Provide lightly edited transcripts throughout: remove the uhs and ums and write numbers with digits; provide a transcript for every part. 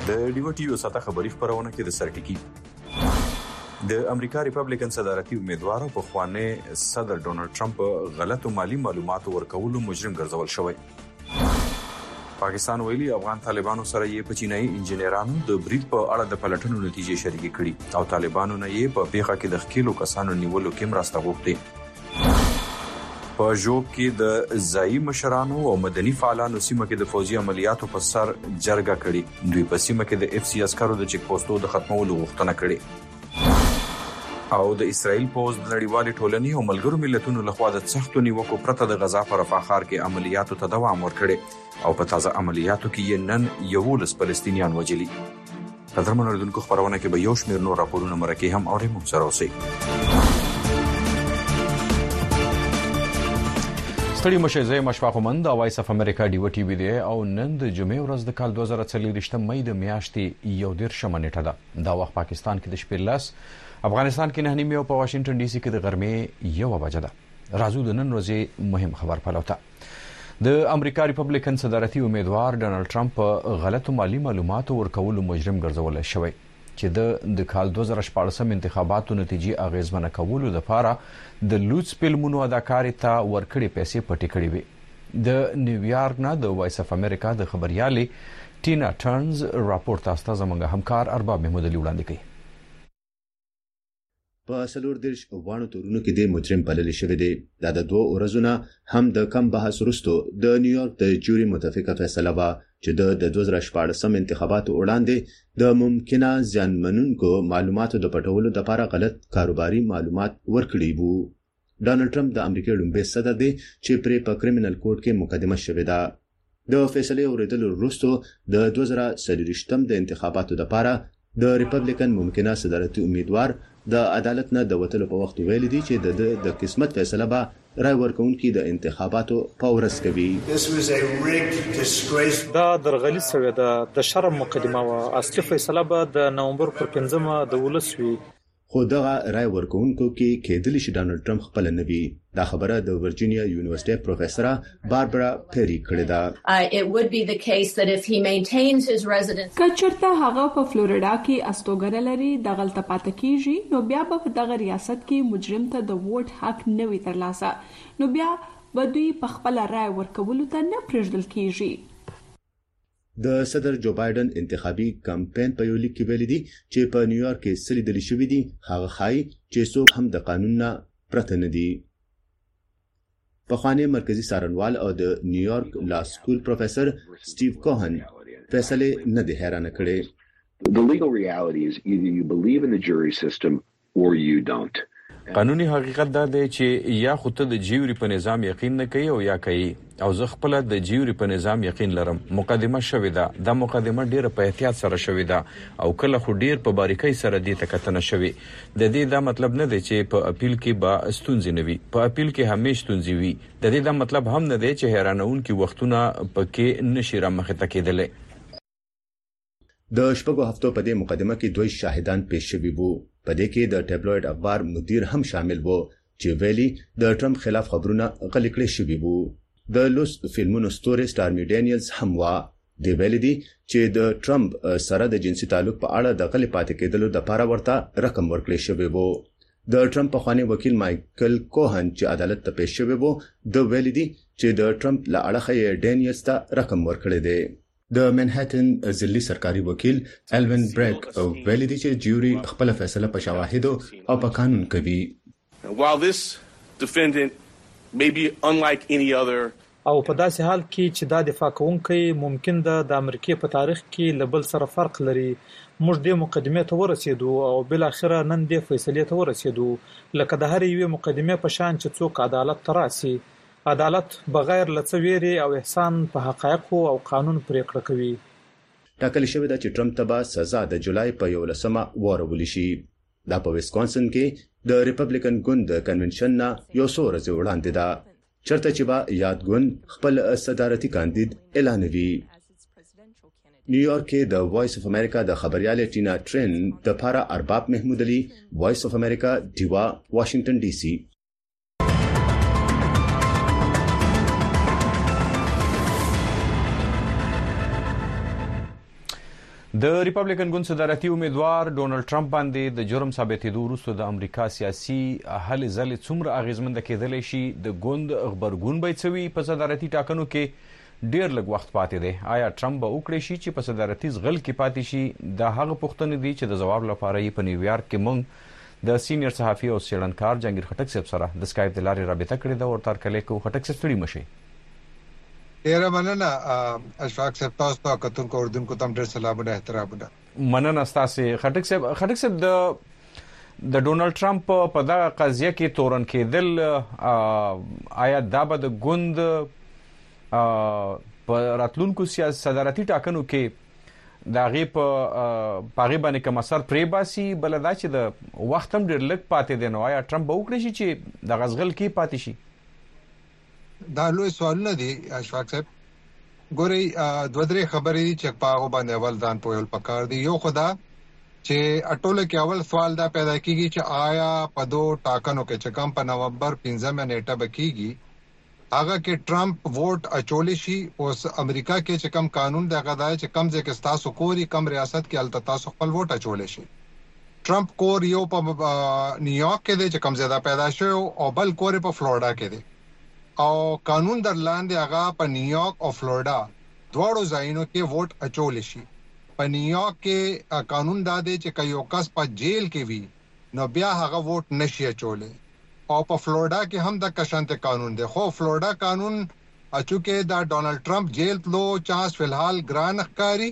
د ډیو ټي یو ساته خبري خبرونه کې د سرټکی د امریکا ریپبلیکن صدارتي امیدوار په خوانه صدر ډونالد ټرمپ غلطو مالی معلوماتو ورکولو مجرم ګرځول شوی. پاکستان ویلي افغان طالبانو سره یې په چینایي انجنیرانو د برید په اړه د پلټنو نتیجې شریکې کړي او طالبانو نه یې په پیښه کې د ښکیلو کسانو نیولو کې مرسته غوښتې. په جوب کې د ځایي مشرانو او مدني فعالانو سیمه کې د فوزي عملیاتو په سر جرګه کړي. دوی په سیمه کې د اف سی عسکرو د چیک پوسټو د ختمولو غوښتنه کړې. او د اسرائیل پوز د نړیوالې ټولنې او ملګرو ملتونو لخوا د سختو نیوکو پرته د غزا پر رفح ښار کې عملیاتو ته دوام ورکړي او په تازه عملیاتو کې یې نن 11 فلسطینیان وژلي. قدرمن اوریدونکو خبرونه کې به یو شمېر نور راپورونه مرکه هم اورې مو سره اوسئ. ستړي مشه زې مشفاقمند د وایس اف امریکا ډیو ټي وی دی او نن د جمعې ورځ د کال 2023 مې د میاشتې 11 نیټه ده. دا وخت پاکستان کې د شپې 10 افغانستان کې 9 او په واشنگټن ډي سي کې د غرمې 1 بجه ده. راځو د نن ورځې مهم خبر پلوته. د امریکا ریپبلیکن صدارتي امیدوار ډونالد ټرمپ غلطو مالی معلوماتو ورکولو مجرم ګرځول شوی چې د کال 2014 انتخاباتو نتیجې اغیزمنه کولو لپاره د لوټ فلمونو اداکارې ته ورکړې پیسې پټې کړې وي. د نیویارک نه د وایس اف امریکا د خبريالې ټینا ټرنز راپورټ تاسو زموږ همکار ارباب محمود علي وړاندې کوي. په 14 وانو تورونو کې د مجرم بلل شوی دی. دا د 2 ورځې هم د کم بحث وروسته د نیویارک د جوري متفقه فیصله وا چې د 2014 انتخاباتو وړاندې د ممکنه ځانمنونکو معلوماتو د پټولو لپاره غلط کاروباري معلومات ورکړي وو. ډونالد ټرمپ د امریکا لومړی صدر دی چې پر په کریمینل کوډ کې مقدمه شوې ده. د فیصله اوریدلو وروسته د 2023 د انتخاباتو لپاره د ریپبلیکن ممکنه صدارتي امیدوار د عدالت نه د وټلو په وخت ویل دي چې د قسمت فیصله به رای ورکونکي د انتخاباتو په ورځ کوي. دا درغلي شوې ده د شرم مقدمه او اصلي فیصله به د نومبر پر 5مه د ولس وي. خو دغه رای ورکونکو کې کېدل شي ډونالد ټرمپ خپل نه وي. دا خبره د ورجینیا یونیورسيټي پروفیسور باربرا پیری کړې ده. It would be the case that if he maintains his residence کچرته هغه په فلوریدا کې استوګنه لري د غلطه پاتې کیږي نو بیا په دغه ریاست کې مجرم ته د ووټ حق نه وي ترلاسه نو بیا به دوی په خپل رای ورکولو ته نه پرېږدل کیږي. د صدر جو بایدن انتخابي کمپاین په یو لیک کې ویلي دي چې په نیویارک کې سلیدل شوې دي هغه خای چې څوک هم د قانون نه پرته نه دي. په خوانې مرکزی څارنوال او د نیویارک لا سکول پروفیسور سټیو کوهن فیصله نه دی حیرانه کړي. The legal reality is either you believe in the jury system or you don't. قانوني حقیقت دا دی چې یا خو ته د جیوري په نظام یقین نه کوي او یا کوي او زه خپل د جیوري په نظام یقین لرم. مقدمه شوې ده. دا مقدمه ډیره په احتیاط سره شوې ده او کله خو ډیر په باریکۍ سره دې تکتنه شوې. د دې دا مطلب نه دی چې په اپیل کې با ستونزې نه وي. په اپیل کې همیشه ستونزې وي. د دې دا مطلب هم نه دی چې حیرانونکي وختونه پکې نشي را مخه تکیدل. د شپږو هفتو په دې مقدمه کې دوی شاهدان پیښ شوي وو. په دې کې د ټابلوید اخبار مدیر هم شامل وو چې ویلي د ټرمپ خلاف خبرونه غلي کړي شوي وو. د لوس فلمونو ستوري سټارمي ډانیلز هم وا دی ویلي دي چې د ټرمپ سره د جنسي تعلق په اړه د غلي پاتې کېدلو لپاره ورته رقم ورکړي شوی وو. د ټرمپ په خواني وکیل مایکل کوهن چې عدالت ته پیښ شوی وو د ویلي دي چې د ټرمپ له اړخه ډانیلز ته رقم ورکړي دی. د منهټن ځلي سرکاري وکیل الوین بریک ویلي دي چې جیوري خپل فیصله په شواهدو او په قانون کوي. While this defendant may be unlike any other او په داسې حال کې چې دا دفاع کوونکی ممکن د امریکای په تاریخ کې لبل سره فرق لري موږ د مقدمې ته ورسېدو او بل اخره نن د فیصلې ته ورسېدو لکه د هر یوې مقدمې په شان چې څوک عدالت تراسي. عدالت بغیر لڅويري او احسان په حقایق او قانون پریکړه کوي. ټاکل شوی دا چې ټرمپ ته به سزا د جولای په 11مه ورول شي. دا په ویسکونسن کې د ریپبلیکن ګوند د کنونشن نه یو څو ورځې وړاندې ده چرته چې به یادګون خپل صدارتي کاندید اعلانوي. نیویارک کې د وایس اف امریکا د خبريال ټینا ټرن د پارا ارباب محمود علي وایس اف امریکا دیوا واشنگټن ډي سي. د ریپبلیکن ګوند صدارتي امیدوار ډونالد ټرمپ باندې د جرم ثابتېدو وروسته د امریکا سیاسي هلې ځلې څومره اغیزمنده کېدلی شي د ګوند غبرګون به څه وي په صدارتي ټاکنو کې ډیر لږ وخت پاتې دی آیا ټرمپ به وکړي شي چې په صدارتي ځغل کې پاتې شي دا هغه پوښتنې دي چې د ځواب لپاره یې په نیویارک کې موږ د سینیئر صحافي او څېړنکار جهانګیر خټک صاحب سره د سکایپ د لارې رابطه کړې ده ورته هرکلی کوو خټک صاحب ستړي مشئ ډیره مننه اشفاق صاحب تاسو ته کتونکو اوردونکو ته ډیر سلامونه احترامونه مننه ستاسو خټک صاحب د ډونالد ټرمپ په دغه قضیه کې تورن کېدل آیا دا به د ګوند په راتلونکو سیاسي صدارتي ټاکنو کې د هغې په هغې باندې کوم اثر پرې باسي بله دا چې د وخت هم ډېر لږ پاتې دی نو آیا ټرمپ به وکړي شي چې دغه ځغل کې پاتې شي دا لوی سوالونه دي اشفاق صاحب ګورئ دوه درې خبرې دي چې په هغه باندې اول ځان پوهول پکار دي یو خدا چې اټوله کې اول سوال دا پیدا کیږي چې آیا په دوه ټاکنو کې چې کوم په نومبر 15 نیټه بکیږي هغه کې ټرمپ ووټ اچول شي اوس امریکا کې چې کوم قانون دی هغه دا چې کم ځکه تاسو کوري کم ریاست کې الته تاسو خپل ووټ اچول شي ټرمپ کور یو په نیویارک کې دی چې کم زیاده پیدا شوی او بل کور په فلوریډا کې دی او قانون در لاندې هغه په نیویارک او فلوریډا دواړو ځایونو کې ووټ اچول شي په نیویارک کې قانون دا دی چې یو کس په جیل کې وي نو بیا هغه ووټ نشي اچولای او په فلوریډا کې هم د کشانته قانون دی خو فلوریډا قانون اچوکه دا ډونالد ټرمپ جیل تلو چانس فلحال ګران ښکاری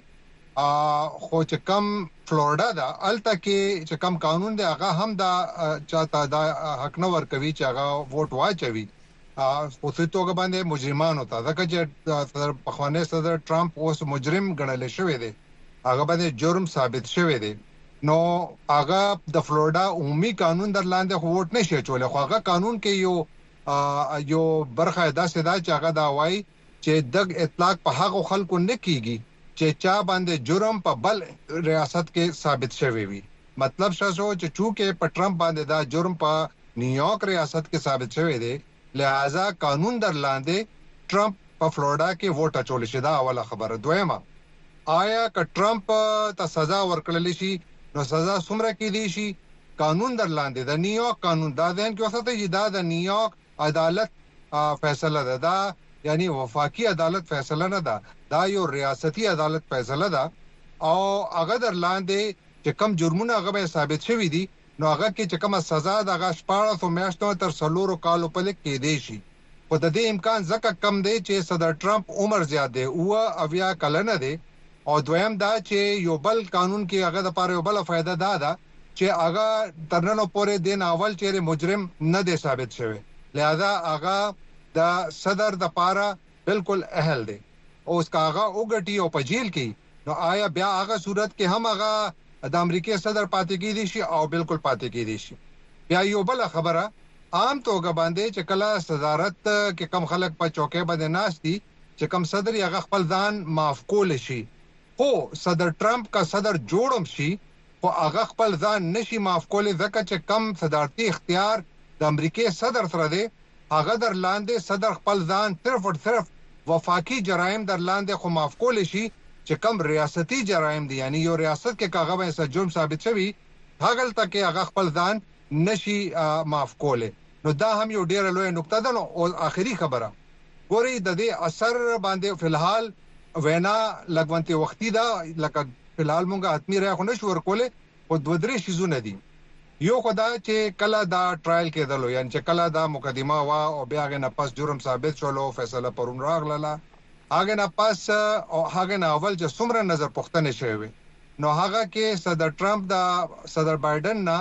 خو چې کم فلوریډا دا الته کې چې کم قانون دی هغه هم دا چاته دا حق نه ورکوي چې هغه ووټ واچوي په څه توګه باندې مجرمانو ته ځکه چې صدر پخوانی صدر ټرمپ اوس مجرم ګڼل شوی دی هغه باندې جرم ثابت شوی دی نو هغه د فلوریډا عمومي قانون در لاندې ووټ نشي چولې خو هغه قانون کې یو برخه داسې دا چې هغه دا وایي چې د اطلاق په هغه خلکو نه کیږي چې چا باندې جرم په بل ریاست کې ثابت شوی وي مطلب شاسو چې چونکه په ټرمپ باندې دا جرم په نیویارک ریاست کې ثابت شوی دی لہذا قانون در لاندې ټرمپ په فلوریډا کې ووټ اچول شي دا اوله خبره دویمه آیا که ټرمپ ته سزا ورکړل شي نو سزا څومره کېدی شي قانون در لاندې د نیویارک قانون دا ځین کې وسته چې دا د نیویارک عدالت فیصله ده دا یعنی وفاقي عدالت فیصله نه ده دا یو ریاستي عدالت فیصله ده او هغه در لاندې چې کم جرمونه هغه ثابت شوی دي نو هغه کې چې کومه سزا د غشپاړه سو میاشتو تر 4 کالو په لک کې دی شي په د دې امکان ځکه کم دی چې صدر ټرمپ عمر زیات دی او اویا کلنه دی او دویم دا چې یو بل قانون کې هغه د پاره یو بل فائدہ ده چې هغه ترنو پورې دین اول چې مجرم نه دی ثابت شوی لہذا هغه د صدر د پاره بالکل اهل دی او اس کا هغه وګټي او په جیل کې نو آیا بیا هغه صورت کې هم هغه د امریکای صدر پاتې کېدی شي او بالکل پاتې کېدی شي بیا یو بل خبره عام توګه باندې چې کله صدارت کې کم خلک په چوکۍ باندې ناشتي چې کم صدر یې خپل ځان معاف کول شي خو صدر ټرمپ کا صدر جوړم شي خو هغه خپل ځان نشي معاف کول ځکه چې کم صدارتي اختیار د امریکای صدر سره دی هغه در لاندې صدر خپل ځان صرف وفاقي جرایم در لاندې خو معاف کول شي چې کم ریاستي جرایم دي یعنی یو ریاست کې کاغه باندې جرم ثابت شوی هغه تل کې هغه خپل ځان نشي معاف کوله نو دا هم یو ډیره لوی نقطه ده او اخري خبره ګوري د دې اثر باندې فلحال وینا لګونتي وختي دا لکه فلحال مونږه حتمی راخو نشو ورکوله او دوه درې شیزونه دي یو خدا چې کله دا ټرایل کېدلو یعنی چې کله دا مقدمه وا او بیا غنه پس جرم ثابت شولو فیصله پرون راغله هغه نه پس او هغه نه اول چې څومره نظر پوښتنه شوی نو هغه کې صدر ټرمپ دا صدر بایدن نه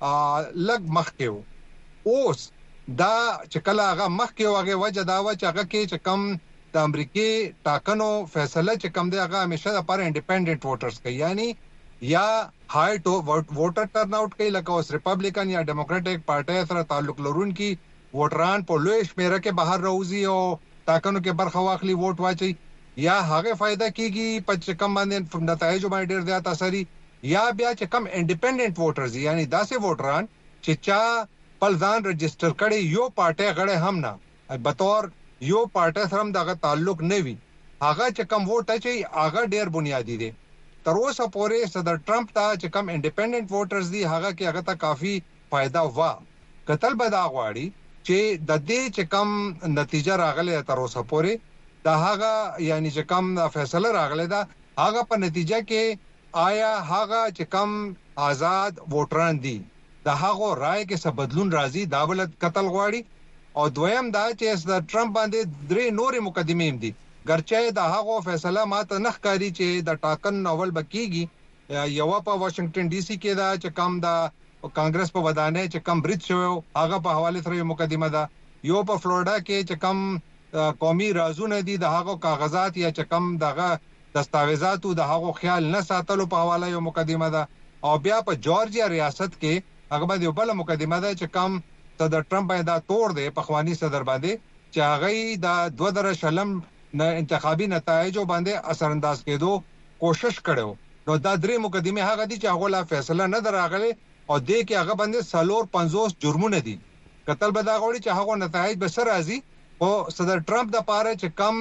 لګ مخ کې اوس دا چې کله هغه مخ کې هغه وجه دا و چې هغه کې چې کم د امریکای ټاکنو فیصله چې کم دی هغه همیشه د پر انډیپندنت ووټرز کوي یعنی یا های ووټر ټرن آؤٹ کوي لکه اوس ریپبلیکن یا ډیموکراټک پارټي سره تعلق لرونکي ووټران په لوی شمیره کې بهر راوځي او ټاکنو کې برخه واخلي ووټ واچي یا هغه فائدہ کیږي په کم باندې نتایج باندې ډیر زیات اثري یا بیا چې کم انډیپندنت ووټرز یعنی داسې ووټران چې چا پلځان رجسٹر کړي یو پارټي غړي هم نه به تور یو پارټي سره دغه تعلق نه وي هغه چې کم ووټ اچي هغه ډیر بنیادی دي تر اوسه پورې صدر ټرمپ ته چې کم انډیپندنت ووټرز دي هغه کې هغه ته کافي فائدہ وا قتل بدا غواړي چې د دې چې کم نتیجه راغله تر اوسه پورې دا هغه یعنی چې کم فیصله راغله دا هغه په نتیجه کې آیا هغه چې کم آزاد ووټران دي دا هغه رائے کې څه بدلون راځي دا بل قتل غواړي او دویم دا چې صدر ټرمپ باندې درې نورې مقدمې دي ګرچه دا هغه فیصله ماته نه ښکاري چې د ټاکن اول بکیږي یو په واشنگټن ډي سي کې دا چې کم دا کانګرس په ودانې چې کم بریټ شو هغه په حواله سره مقدمه ده یو په فلوریدا کې چې کم قومي رازونه دي د هغه کاغذات یا چې کم دغه دستاویزاتو د هغه خیال نه ساتلو په حواله یو مقدمه ده او بیا په جورجیا ریاست کې هغه باندې یو بل مقدمه ده چې کم صدر ټرمپ دا توړ دی په خواني صدر باندې چې هغه د 2000 نه انتخابي نتایجو باندې اثر انداز کېدو کوشش کړو نو دا درې مقدمه هغه دي چې هغه لا فیصله نه دراغله او دې کې هغه باندې 50 جرمونه دي قتل به دا غوړي چې هغه نتایج به سره راځي او صدر ټرمپ د پاره چې کم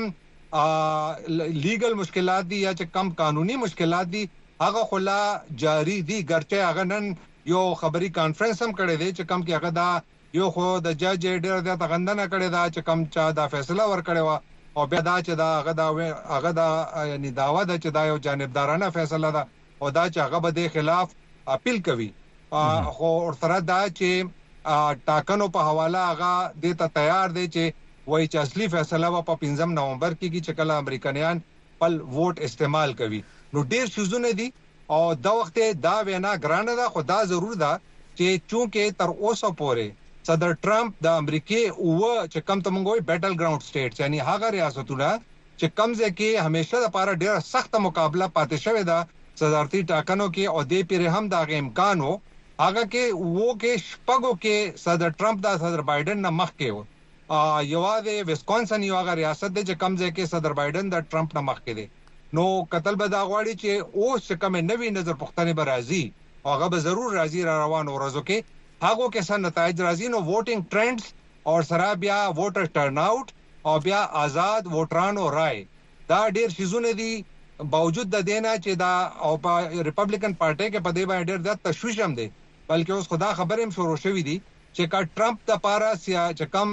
لیګل مشکلات دي یا چې کم قانوني مشکلات دي هغه خلا جاری دي ګرچه هغه نن یو خبري کانفرنس هم کړی دی چې کم کې هغه دا یو خو د جج ډیر د غندنه کړی دا چې کم چا دا فیصله ور کړی و او بیا دا چې دا هغه دا یعنی داوا ده چې دا یو جانبدارانه فیصله ده او دا چې هغه به د خلاف اپیل کوي خو ورته دا چې ټاکنو په حواله هغه د ته تیار دی چې وایي چې اصلي فیصله په 15 نومبر کې چې کله امریکایان خپل ووټ استعمال کوي نو ډیر شوزونه دي او دا وخت دا وینا ګرانه ده خو دا ضرور ده چې چونکه تر اوسه پورې صدر ټرمپ د امریکای او چې کم ته مونږ وي بیټل ګراوند سټیټس یعنی هغه ریاستونه چې کمزه کې همیشه لپاره ډیر سخت مقابله پاتې شوې ده صدارتي ټاکنو کې او دې پیر هم دا امکان وو هغه کې وو کې شپږو کې صدر ټرمپ دا صدر بایدن نه مخ کې وو یوازې ویسکونسن یو هغه ریاست ده چې کمزه کې صدر بایدن د ټرمپ نه مخ کې دی نو قتل به دا غواړي چې اوس چې کوم نوې نظر پوښتنه به راځي هغه به ضرور راځي را روانو ورځو کې هغه کې څه نتایج راځي نو ووټینګ ټرندز او سره بیا ووټر ټرن اوټ او بیا آزاد ووټرانو رائے دا ډیر شیزونه دي باوجود د دینه چې دا او په ریپبلیکن پارټي کې په دې باندې ډیر د تشویش هم دي بلکې اوس خدا خبره هم شروع شوې دي چې کا ټرمپ د پاره چې کم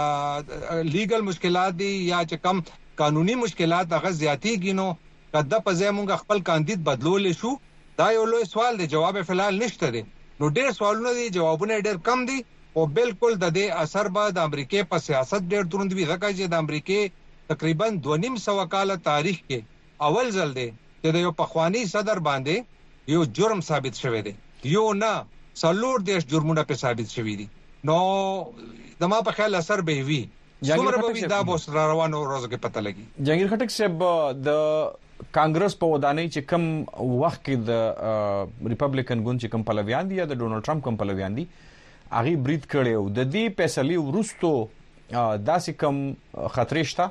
لیګل مشکلات دي یا چې کم قانوني مشکلات هغه زیاتی گینو کله په ځای مونږ خپل کاندید بدلول شو دا یو لوی سوال دی جواب فلال نشته دی نو ډېر سوالونه دي جوابونه ډېر کم دي او بالکل د دې اثر به د امریکای په سیاست ډېر دروند وي ځکه چې د امریکای تقریبا 2.5 کاله تاریخ کې اول ځل دی چې د یو پخوانی صدر باندې یو جرم ثابت شوی دی یو نه څلور دیش جرمونه په ثابت شوی دي نو دما په خیال اثر به وي څومره به دا بوس روانو ورځو کې پته لګي جهانگیر خټک صاحب د کانګرس په ودانۍ چې کم وخت کې د ریپبلیکن ګوند چې کم پلویان دي یا د ډونلډ ټرمپ کم پلویان دي هغه بریټ کړي او د دې فیصله ورستو داسې کم خطرې شته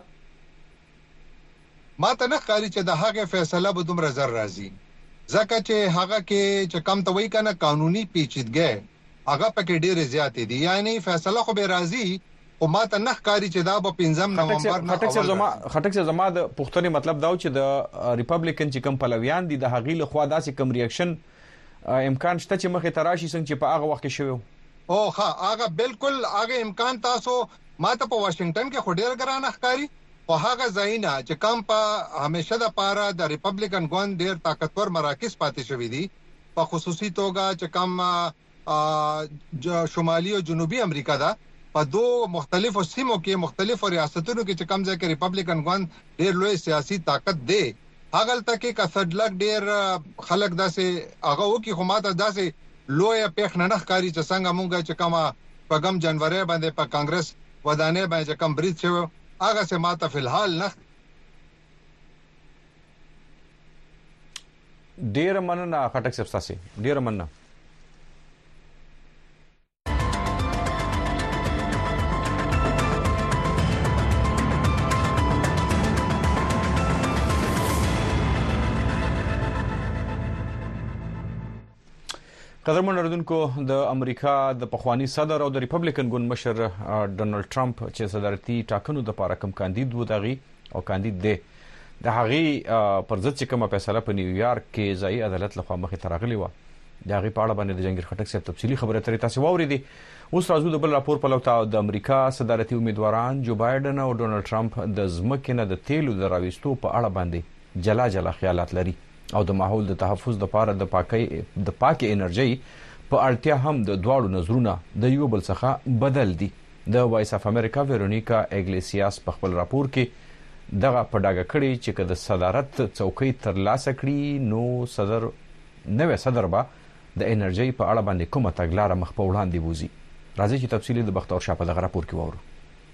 ماته نه ښکاري چې د هغه فیصله به دومره زر راځي ځکه چې هغه کې چې کم ته وایي کنه قانوني پیچیدګي هغه پکې ډېر زیات دي یعنی فیصله خو به راځي او ماته نه ښکاري چې دا به 15 نومبر نه خټک زما د پښتني مطلب دا و چې د ریپبلیکن چې کم پلویان دي د هغې له خوا داسې کم ریاکشن امکان شته چې مخې تراشي څنګه چې په هغه وخت کې شوی او ها هغه بالکل هغه امکان تاسو ماته په واشنگټن کې خډیر ګرانه ښکاری او هغه ځایونه چې کم په همیشه د پاره د ریپبلیکن ګوند ډیر طاقتور مراکز پاتې شوی دي په خصوصي توګه چې کم شمالي او جنوبي امریکا دا په دوه مختلفو سیمو کې مختلفو ریاستونو کې چې کم ځای کې ریپبلیکن ګوند ډیر لوی سیاسي طاقت دی هغه تل کې کثرت ډیر خلک داسې هغه وکي خو ماته داسې لوی پیښ نه ښکاری چې څنګه مونږ چې کومه پغم جنوري باندې په کانګرس ودانې باندې کم بریټ شو هغه سه ماته فلحال نه ډیر مننه خټک صاحب تاسو ډیر مننه قدرمن اردوونکو د امریکا د پخوانی صدر او د ریپبلیکن ګوند مشر ډونلډ ټرمپ چې صدارتي ټاکنو د لپاره کوم کاندید و دغه او کاندید دی د هغې پر ضد چې کومه فیصله په نیویارک کې ځایي عدالت لخوا مخې ته راغلې وه د هغې په اړه باندې د جهانګیر خټک صاحب تفصیلي خبرې اترې تاسې واورېدې. اوس راځو د بل راپور په لور ته. د امریکا صدارتي امیدواران جو بایډن او ډونالډ ټرمپ د ځمکې نه د تیلو د راویستو په اړه باندې جلا جلا خیالات لري او د ماحول د تحفظ لپاره د پاکې انرژۍ په اړتیا هم د دواړو نظرونه د یو بل څخه بدل دي. د وایس اف امریکا ویرونیکا اګلیسیاس په خپل راپور کې دغه په ډاګه کړي چې که د صدارت څوکۍ ترلاسه کړي نو نوی صدر به د انرژۍ په اړه باندې کومه تګلاره مخ په وړاندې بوزي. راځي چې تفصیلي د بختور شاه په دغه راپور کې واورو.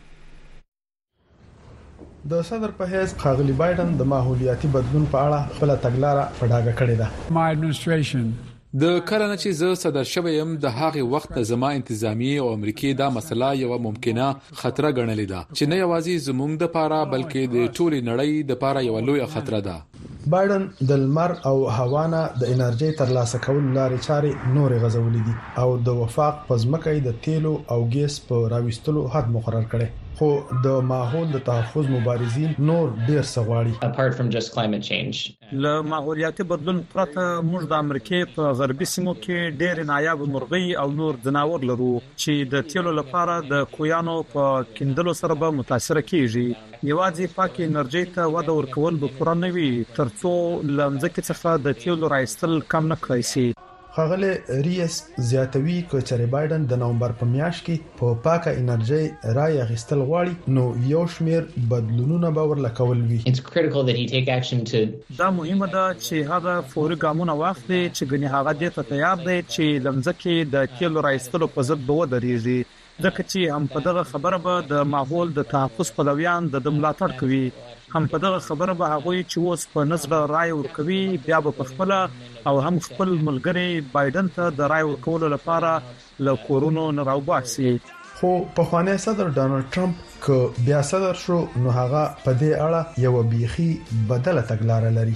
د صدر په حیث ښاغلي بایډن د ماحولیاتي بدلون په اړه خپل تګلاره په ډاګه کړې ده. My administration د کله چې زه صدر شوم د هغه وخت زما انتظامی او امریکای دا مسله یو ممکنه خطر ګڼلې ده چې نه یوازې زموږ د پاره بلکې د ټولي نړۍ د پاره یو لوی خطر ده. بایډن د لمر او هوا نه د انرژي ترلاسه کول لارې چارې نور غزولې دي او د وفاق پزمکې د تیلو او ګیس په راويستلو حد مقرر کړي. خو د ماحول د تحفظ مبارزین نور ډیر سغواړي. apart from just climate change له ماحولیاتي بدلون پرته موږ د امریکای په غربي سیمو کې ډېر نایاب مرغۍ او نور ځناور لرو چې د تیلو لپاره د کویانو په کیندلو سره به متاثر کیږي. یوازې پاکه انرژي ته وده ورکول به پوره نه وي ترڅو لمځکه څخه د تیلو راایستل کم نه کړی شي. ښاغلی ریس زیاتوي چې چېرې بایډن د نومبر په میاشت کې په پاکه انرژي رای اخیستل غواړي نو یو شمیر بدلونونه به ورلکول وي. It's critical that he take action to دا مهمه ده چې هغه فوري ګامونه واخلي چې ګنې هغه دې ته تیار دی چې لمځکه د تیلو راایستلو په ضد به ودرېږي ځکه چې هم په دغه خبره به د ماحول د تحفظ پلویان د ملاتړ کوي هم په دغه خبره به هغه چې اوس په نظر رائے ورکوي بیا به خپل او هم خپل ملګری بایډن ته د رائے ورکولو لپاره له کورونو نه راوباسي. خو په خوانه صدر ډونالډ ټرمپ که بیا صدر شو نو هغه په دې اړه یو بیخي بدله تګلارې لري.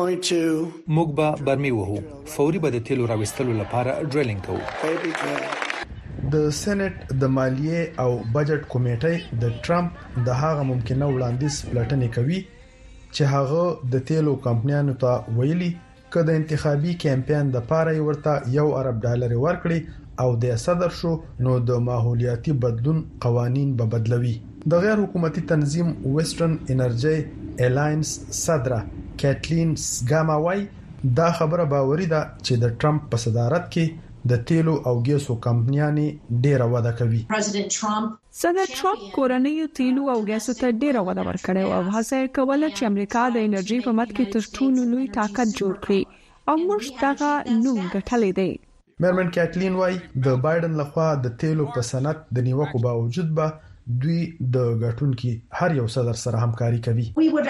موږ به برمي وو فوري به د تیلو راوستلو لپاره ډریلینګ کوو. د سېنات د مالیې او بجټ کمیټې د ټرمپ د هغه ممکنه وړاندیز پلټنې کوي چې هغه د تیلو کمپنیانو ته ویلي چې د انتخابي کمپاین د پاره ورته $1 ورکړي او د صدر شو نو د ماحولیاتي بدلون قوانين به بدلوي. د غیر حکومتي تنظیم ویسټرن انرژي الاینس صدره کیټلین سګاماوي دا خبره باوري ده چې د ټرمپ په صدارت کې د تیلو او ګیسو کمپنیانې ډیره وده کوي. صدر ټرمپ کورنیو تیلو او ګیسو ته ډیره وده ورکړې او هڅه کوله چې امریکا د انرژي په مت کې تر ټولو لوی طاقت جوړ کړي او موږ دغه نوم ګټلې دی. مېرمن کیټلین وايي د بایډن لخوا د تیلو په صنعت د نیوکو باوجود به دوی د غټونکو هر یو صدر سره همکاري کوي.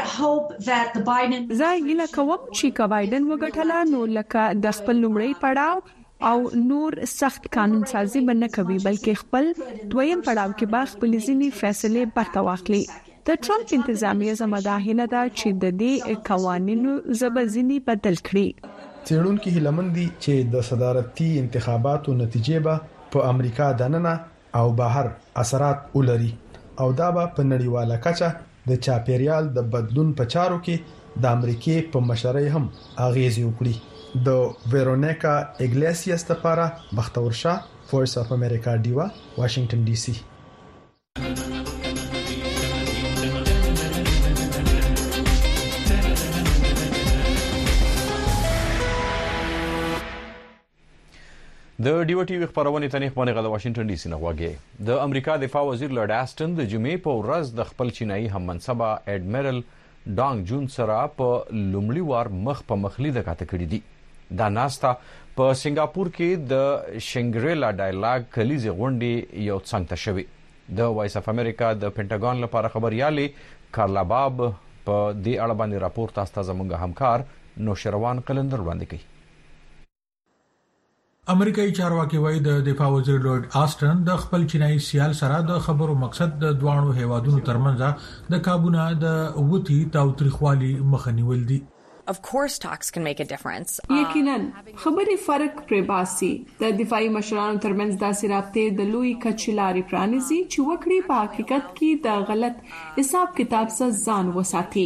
زه هیله کوم چې بایډن وګټله نو لکه د خپل لومړی پړاو او نور سخت قانون سازي بنه کوي بلکې خپل دویم پړاو کې باغ خپل ځینی فیصله برته واخلي. د ټرمپ انتظامیه زموږه ده چې د دې قوانینو زبرځنی بدل کړي. څېړونکو هیلمن دي چې د صدارتي انتخاباتو نتیجې به په امریکا دننه او بهر اثرات ولري او دا به په نړیواله کچه د چاپیریال د بدلون په چارو کې د امریکای په مشرۍ هم اغیز وکړي. د ویرونیکا اګلیسیاس لپاره بختور شاه وایس اف امریکا دیوا واشنگټن ډي سي. د ډیو ټي وی خبرونه تنیخ باندې غل واشنگټن ډي سي نه واګي. د امریکا دفاع وزیر لارډ اسټن د جمعې په ورځ د خپل چینایي هم منصبه اډمیرل ډانګ جون سره په لومړي وار مخ په مخلي د کاته کړی دي. دا ناستا په سنگاپور کې د شنګریلا ډایلاګ کلیزي غونډې یو څنګه شوی. د وایس اف امریکا د پینټاګون لپاره خبريالي کارلا باب په دې اړه باندې راپور تاسو زموږ همکار نوشروان قلندر وړاندې کړي. امریکایي چارواکي وایي د دفاع وزیر لارډ آسټن د خپل چینایي سیال سره د خبرو مقصد د دوانو هیوادونو ترمنځ د کابونه د وتی تاوتریخوالي مخنیول دي. Of course talks can make a difference. یقینا خبري فرق پرباسي د دفاعي مشرانو ترمنځ داسې رابطې د لوی کچلاري پرانیزي چې وکړي په حقیقت کې د غلط حساب کتاب سره ځان وساتي.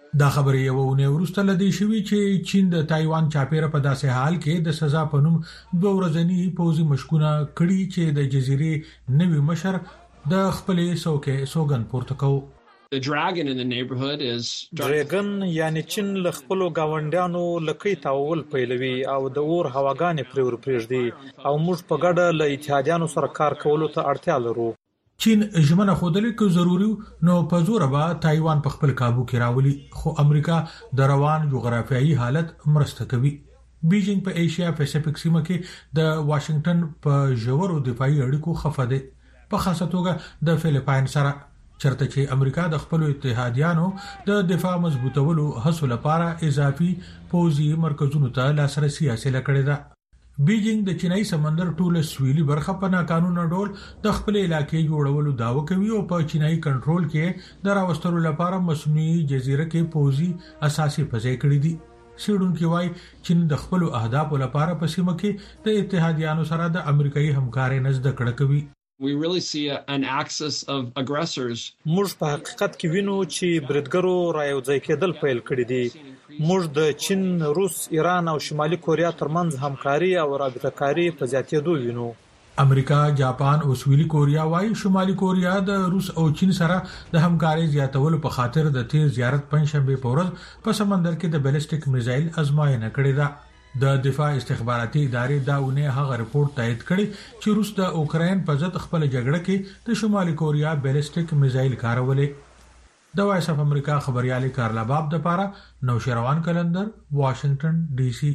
دا خبرې یو ونه ورسته لدی شوی چې چین د تایوان چاپیره په داسې حال کې د سزا په نوم 2 ورځنی پوځي مشکونه کړي چې د جزیرې نوی مشر د خپلې سوګند پورته کوي. The dragon in the neighborhood is ډریګن یعنی چین له خپل گاونډیانو لکې تاول پیلوي او د اور هواګانې پرېږدي او موږ په ګډه له اتحادیانو سره کار کولو ته اړتیا لرو. چین ژمنه خوده که ضروري نو په زور به تایوان په خپل کابو کې راولي، خو امریکا د روان جغرافیایي حالت مرسته کوي. بیجینګ په ایشیا پیسفیک سیمه کې د واشنگټن په ژورو دفاعي اړیکو خفه دی، په خاصه توګه د فلیپاین سره، چرته چې امریکا د خپل اتحادیانو د دفاع مضبوطولو هڅو لپاره اضافي پوځي مرکزونو ته لاسرسي حاصل کړی دی. بیجینګ د چینایي سمندر ټوله سویلي برخه په ناقانونه ډول د خپل علاقې جوړولو داوا کوي او په چینایي کنټرول کې د راوستلو لپاره مصنوعي جزیره کې پوځي اساسي فضای کړی دي. سیډونکو وايي چین د خپل اهدافو لپاره په سیمه کې د اتحادیانو سره د امریکایي همکارۍ نزد کړه کوي. We really see an axis of aggressors. موږ په حقیقت کې وینو چې بریدګرو رايوځای کېدل پیل کړی دي. موږ د چین، روس، ایران او شمالي کوریا ترمنځ همکاري او رابطه کاری په زیاتېدو وینو. امریکا، جاپان او سویلي کوریا وايي شمالي کوریا د روس او چین سره د همکارۍ زیاتولو په خاطر د تیر زیارت پنځشنبه په ورځ په سمندر کې د بیلسټیک میزایل ازموینه کړې ده. د دفاع استخباراتي ادارې دا ونه هغه رپورت تایید کړی چې روس د اوکراین په ضد خپل جګړه کې د شمالي کوریا بیلسټیک میزایل کارولې. د وایس اف امریکا خبريالي کارلا باب د پاره نوشروان کلندر، واشنگټن ډي سي.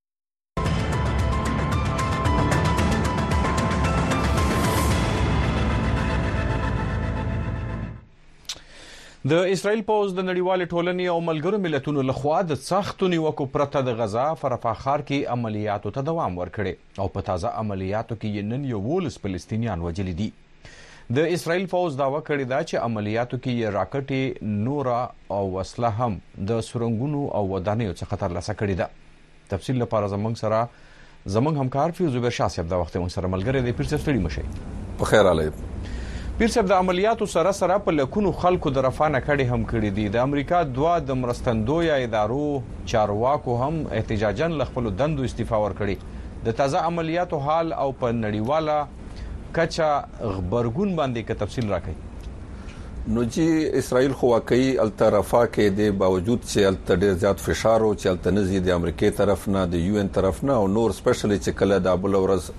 د اسرائیل پوز د نړیوال ټولنې او ملګرو ملتونو لخوا د سختو نیوکو پرته د غزا فرفا ښار کې عملیاتو ته دوام ورکړي او په تازه عملیاتو کې نن 11 فلسطینیان وژل دي. د اسرائیل پوز داوا کړی دا چې عملیاتو کې راکټي، نورا او وسله هم د سرنګونو او ودانیو څخه ترلاسه کړي ده. تفصیل لپاره زمونږ همکار فیروز برشاه صاحب دا وخت موږ سره ملګری دی. پیر صاحب ستړي مشي. په خیر علي. پیر صاحب د عملیاتو سره په لکونو خلکو د رفانه کړي هم کړي دي. د امریکا 2 د مرستندوی ادارو چارواکو هم احتجاجاً ل خپل دندو استعفا ورکړي. د تازه عملیاتو حال او په نړیواله کچا خبرګون باندې که تفصیل راکړي. نو چې اسرائیل خو واقعي الطرفه کې د باوجود چې الته ډیر زیات فشار او چې الته نزي د امریکای طرف نه، د یو ان طرف نه او نور سپیشلی چې کله د ابل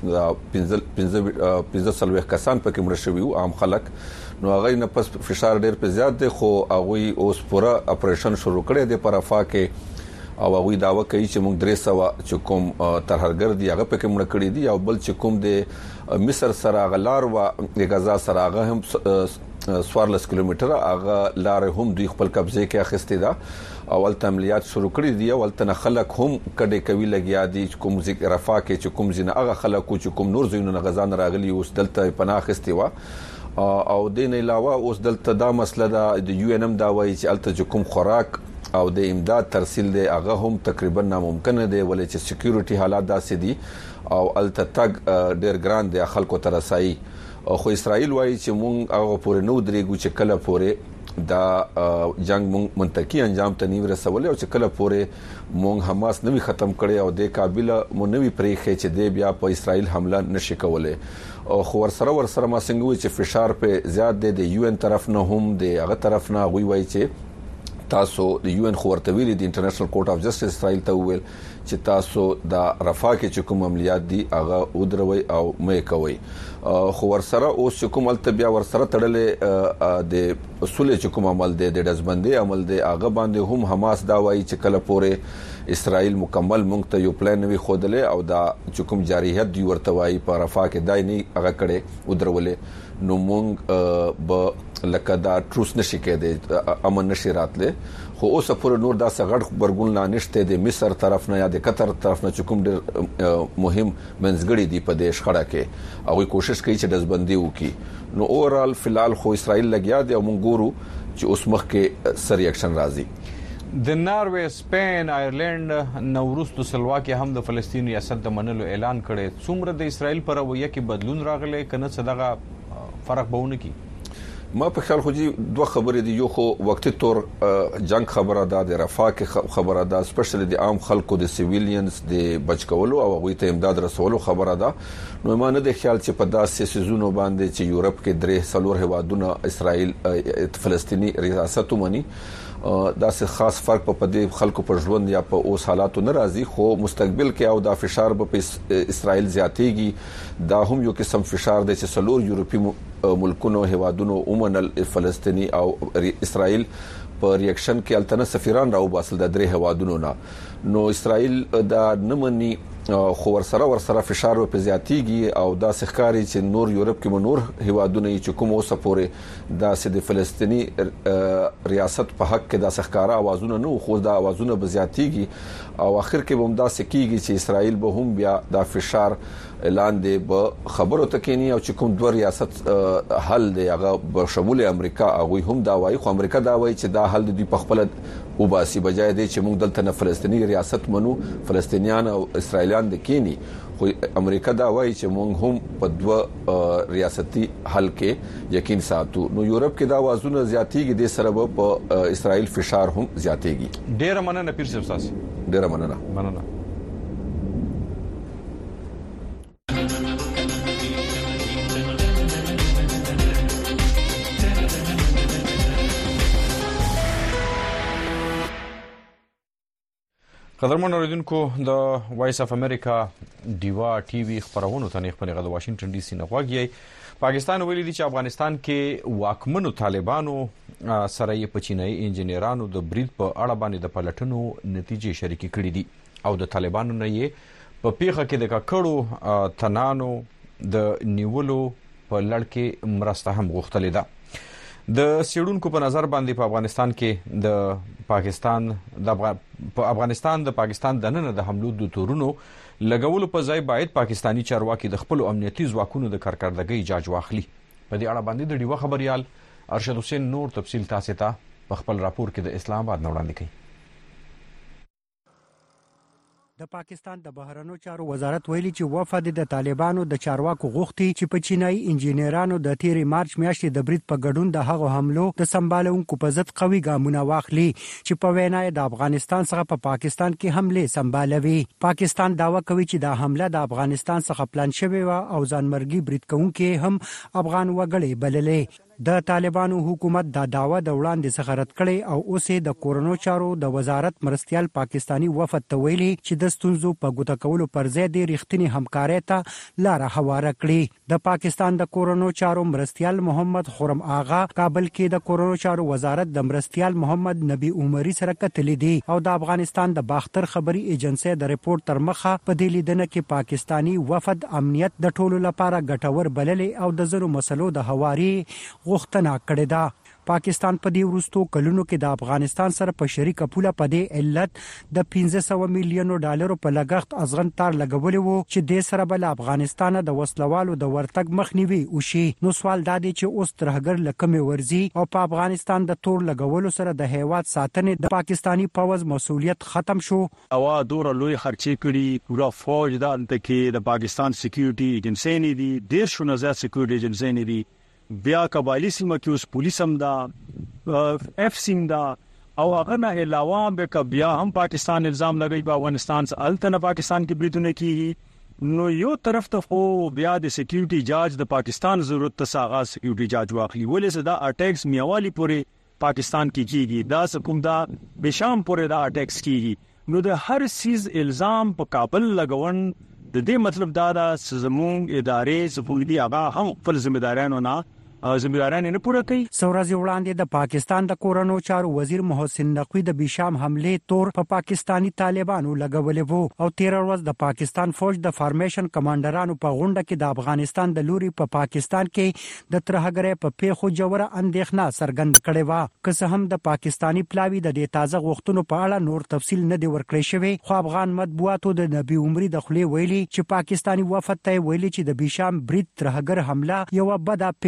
ورځ 15 کسان پکې مړ شوي او عام خلک، نو هغه نه پس فشار ډیر په زیات دی، خو هغه اوس پورا اپریشن شروع کړی دی په رفاه کې او هغه داوا کوي چې موږ 300 چې کوم ترهګر دي هغه پکې مړ کړی دي او بل چې کوم د مصر سره غلار او د غزا سره هغه هم 14 کیلومتره هغه لار هم دوی خپل قبضه کې اخیستې ده او ولته عملیات شروع کړی دي او ولته خلک هم کډې کوي لګیا دي کوم ذکر رفاه کې چې کوم زینه هغه خلک چې کوم نور زینونه غزا نه راغلي اوس دلته پناه اخیستي و او دین علاوه اوس دلته دا مسله ده د یو ان ام دا وایي چې الته کوم خوراک او د امداد ترسیل دی هغه هم تقریبا ناممکن دی ولې چې سکیورټي حالات داسې دي او الته تګ ډیر ګران دی خلکو ته رسایي. خو اسرائیل وایي چې مونږ هغه پورې نو درېګو چې کله پورې دا جنگ مونږ منطقي انجام ته نیو رسول او چې کله پورې مونږ حماس نوي ختم کړي او د کابل مو نوي پریخي چې د بیا په اسرائیل حمله نشي کولای. خو ورسره ما څنګه وي چې فشار په زیات دی د یو ان طرف نه هم د هغه طرف نه وایي چې تاسو د یو ان خورته ویلي د انټرنیشنل کورټ اف جسټس اسرائیل ته ویل چې تاسو د رفاه کې کوم عملیات دي هغه ودروي او مې کوي. خو ورسره اوس کوم التبیا ورسره تړلې د اصول کوم عمل دی د دزبندي عمل دی هغه باندې هم حماس دا وایي چې کله پورې اسرائیل مکمل مونږ ته یو پلان وی خوده او دا کوم جارحیت دی ورته وایي په رفاه کې دای نه هغه کړي ودرولې نو مونږ به لکه دا تروس نشي کېده امن نشي راتله. خو اوس پورې نور دا سغړ خبرګون لا نشته د مصر طرف نه یا د قطر طرف نه کوم ډېر مهم منځګړي دی په دې شخړه کې او کوشش کوي چې دزبندي وکړي. نو اورال فلال خو اسرائیل لګیا دی او مونږ ګورو چې اوس مخ کې سر ریاکشن راځي. د ناروې، سپین، آیرلند، نوروز سلواکي هم د فلسطین ریاست د منلو اعلان کړي. څومره د اسرائیل پر رویه کې بدلون راغلی کنه څه دغه فرق بهونه کی؟ ما په خیال خو جی دوه خبرې دي. یو خو وقتی تور جنگ خبره ده د رفاه کې خبره ده سپیشلی د عام خلکو د سیویلینز د بچکولو او هغه ته امداد رسولو خبره ده. نو ما نه د خیال چې په داسې سيزونو باندې چې یورپ کې درې څلور هوادونه اسرائیل فلسطینی ریاست ومني دا څه خاص فرق په دې خلکو په ژوند یا په اوس حالاتو ناراضي خو مستقبل کې او دا فشار په اسرائیل زیاتېږي. دا هم یو قسم فشار دی چې څلور یورپي ملکونو هوادونو ومنل فلسطینی او اسرائیل په ریاکشن کې التنه سفیران راو باسل د درې هوادونو نه. نو اسرائیل دا نمنې خو ورسره فشار په زیاتېږي او دا ښکاری چې نور یورپ کې نور هوادونه چې کوم اوسه پورې دا د فلسطینی ریاست په حق کې دا ښکارا اوازونه نو خو دا اوازونه به زیاتېږي او اخر کې هم دا سکیږي چې اسرائیل به هم بیا دا فشار اعلان دی به خبرو تکینی او چې کوم دوه ریاست حل دی هغه به شمول امریکا هغه هم دا وایي خو امریکا دا وایي چې دا حل دی په خپل او باسي بجای دی چې موږ دلته نه فلسطینی ریاست منو فلسطینیان او اسرائیلیان د کینی خو امریکا دا وایي چې موږ هم په دوه ریاستي حل کې یقین ساتو. نو یورپ کې دا وازونه زیاتېږي د سره په اسرائیل فشار هم زیاتېږي. ډېر مننه پیر صاحب تاسو. ډېر مننه. قدرمن اوریدونکو د وایس اف امریکا ډیوا ټي وي خبرونه ته خپل غږ د واشنگټن ډي سي نه غواړي. پاکستان ویلي دی چې افغانستان کې واکمنو طالبانو سره یې پچینای انجنیرانو د برید په اړه باندې د پلټنو نتیجې شریکې کړې دي او د طالبانو نه یې په پیښه کې د ککړو تنانو د نیولو په لړ کې مرسته هم غوښتلې ده. د سیړونکو په نظر باندې په افغانستان د پاکستان دننه د حملو د تورونو لګولو په ځای باید پاکستانی چارواکي د خپل امنیتي ځواکونو د کارکردګۍ جاج واخلي. په دې اړه باندې د ډیوا خبريال ارشد حسین نور تفصیل تاسو ته په خپل راپور کې د اسلام آباد وړاندې کوي. د پاکستان د بهرنیو چارو وزارت ویلي چې وفد د طالبانو د چارواکو غوښتي چې په چینایي انجنیرانو د 13 مارچ میاشتې د برید په ګډون د هغو حملو د سمبالونکو په ضد قوي ګامونه واخلي چې په وینا د افغانستان څخه په پاکستان کې حمله سمبالوي. پاکستان داوا کوي چې دا حمله د افغانستان څخه پلان شوی و او ځانمرګي برید کوونکي هم افغان وګړي بللې. د طالبانو حکومت دا داوا د وړاندې څخه رد کړي او اوس د کورونو چارو د وزارت مرستيال پاکستانی وفد ته ویلي چې د ستونزو په ګوته کولو پر ځای د ریښتینی همکارۍ ته لار هواره کړي. د پاکستان د کورونو چارو مرستيال محمد خرم آغا کابل کې د کورونو چارو وزارت د مرستيال محمد نبی عمري سره کتلې دي او د افغانستان د باختر خبري ایجنسی د ریپورت تر مخه په دې لیدنه کې پاکستانی وفد امنیت د ټولو لپاره ګټور بللې او د زرو مسلو د هواري غوښتنه کړې ده. پاکستان په دې وروستو کلونو کې د افغانستان سره په شریکه پوله په دې علت د 500 میلیونو ډالرو په لګښت ازغن تار لګولې وو چې د سره بل افغانستان د وسلوالو د ورتګ مخنیوي وشي. نو سوال دا دی چې اوس ترهګر لکمه ورزي او په افغانستان د تور لګولو سره د هیواد ساتنې د پاکستانی پوز مسولیت ختم شو. اوا دور لوی خرچې کړي پورا فوج د انت کې د پاکستان سکیورټي ایجنسی نه دي ډیر شو نه زیات سکیورټي ایجنسی نه دي بیا قبایلی سیمه کې اوس پولیس هم دا اف سیم دا او هغه نه علاوه به بیا هم پاکستان الزام لګي په افغانستان څخه الته پاکستان کې بریدونه کیږي. نو یو طرف ته خو بیا د سکیورټي جاج د پاکستان ضرورت ته ساغه سکیورټي جاج واخلي ولې صدا اٹیکس میوالي پورې پاکستان کې کیږي دا سکوم دا بشام پورې دا اٹیکس کیږي. نو د هر سیز الزام په کابل لګون د دې مطلب دا زموږ ادارې سپوږدي هغه هم خپل ځمېدارانو نه ځمېداران نه پوره کوي. سورازي وړاندې د پاکستان د کورونو چارو وزیر محسن نقوی د بشام حمله تور په پاکستانی طالبانو لګولې وو او 13 ورځ د پاکستان فوج د فارمیشن کمانډرانو په غونډه کې د افغانستان د لوري په پاکستان کې د ترهګرۍ په پیښو جوړه اندېښنه څرګند کړې و. که څه هم د پاکستانی پلاوی د دې تازه غوښتنو په اړه نور تفصیل نه دی ورکړی شوی خو افغان مطبوعاتو د نبی عمري د خلی ویلي چې پاکستانی وفد ته ویلي چې د بشام برید ترهګر حمله یو بده پیښه و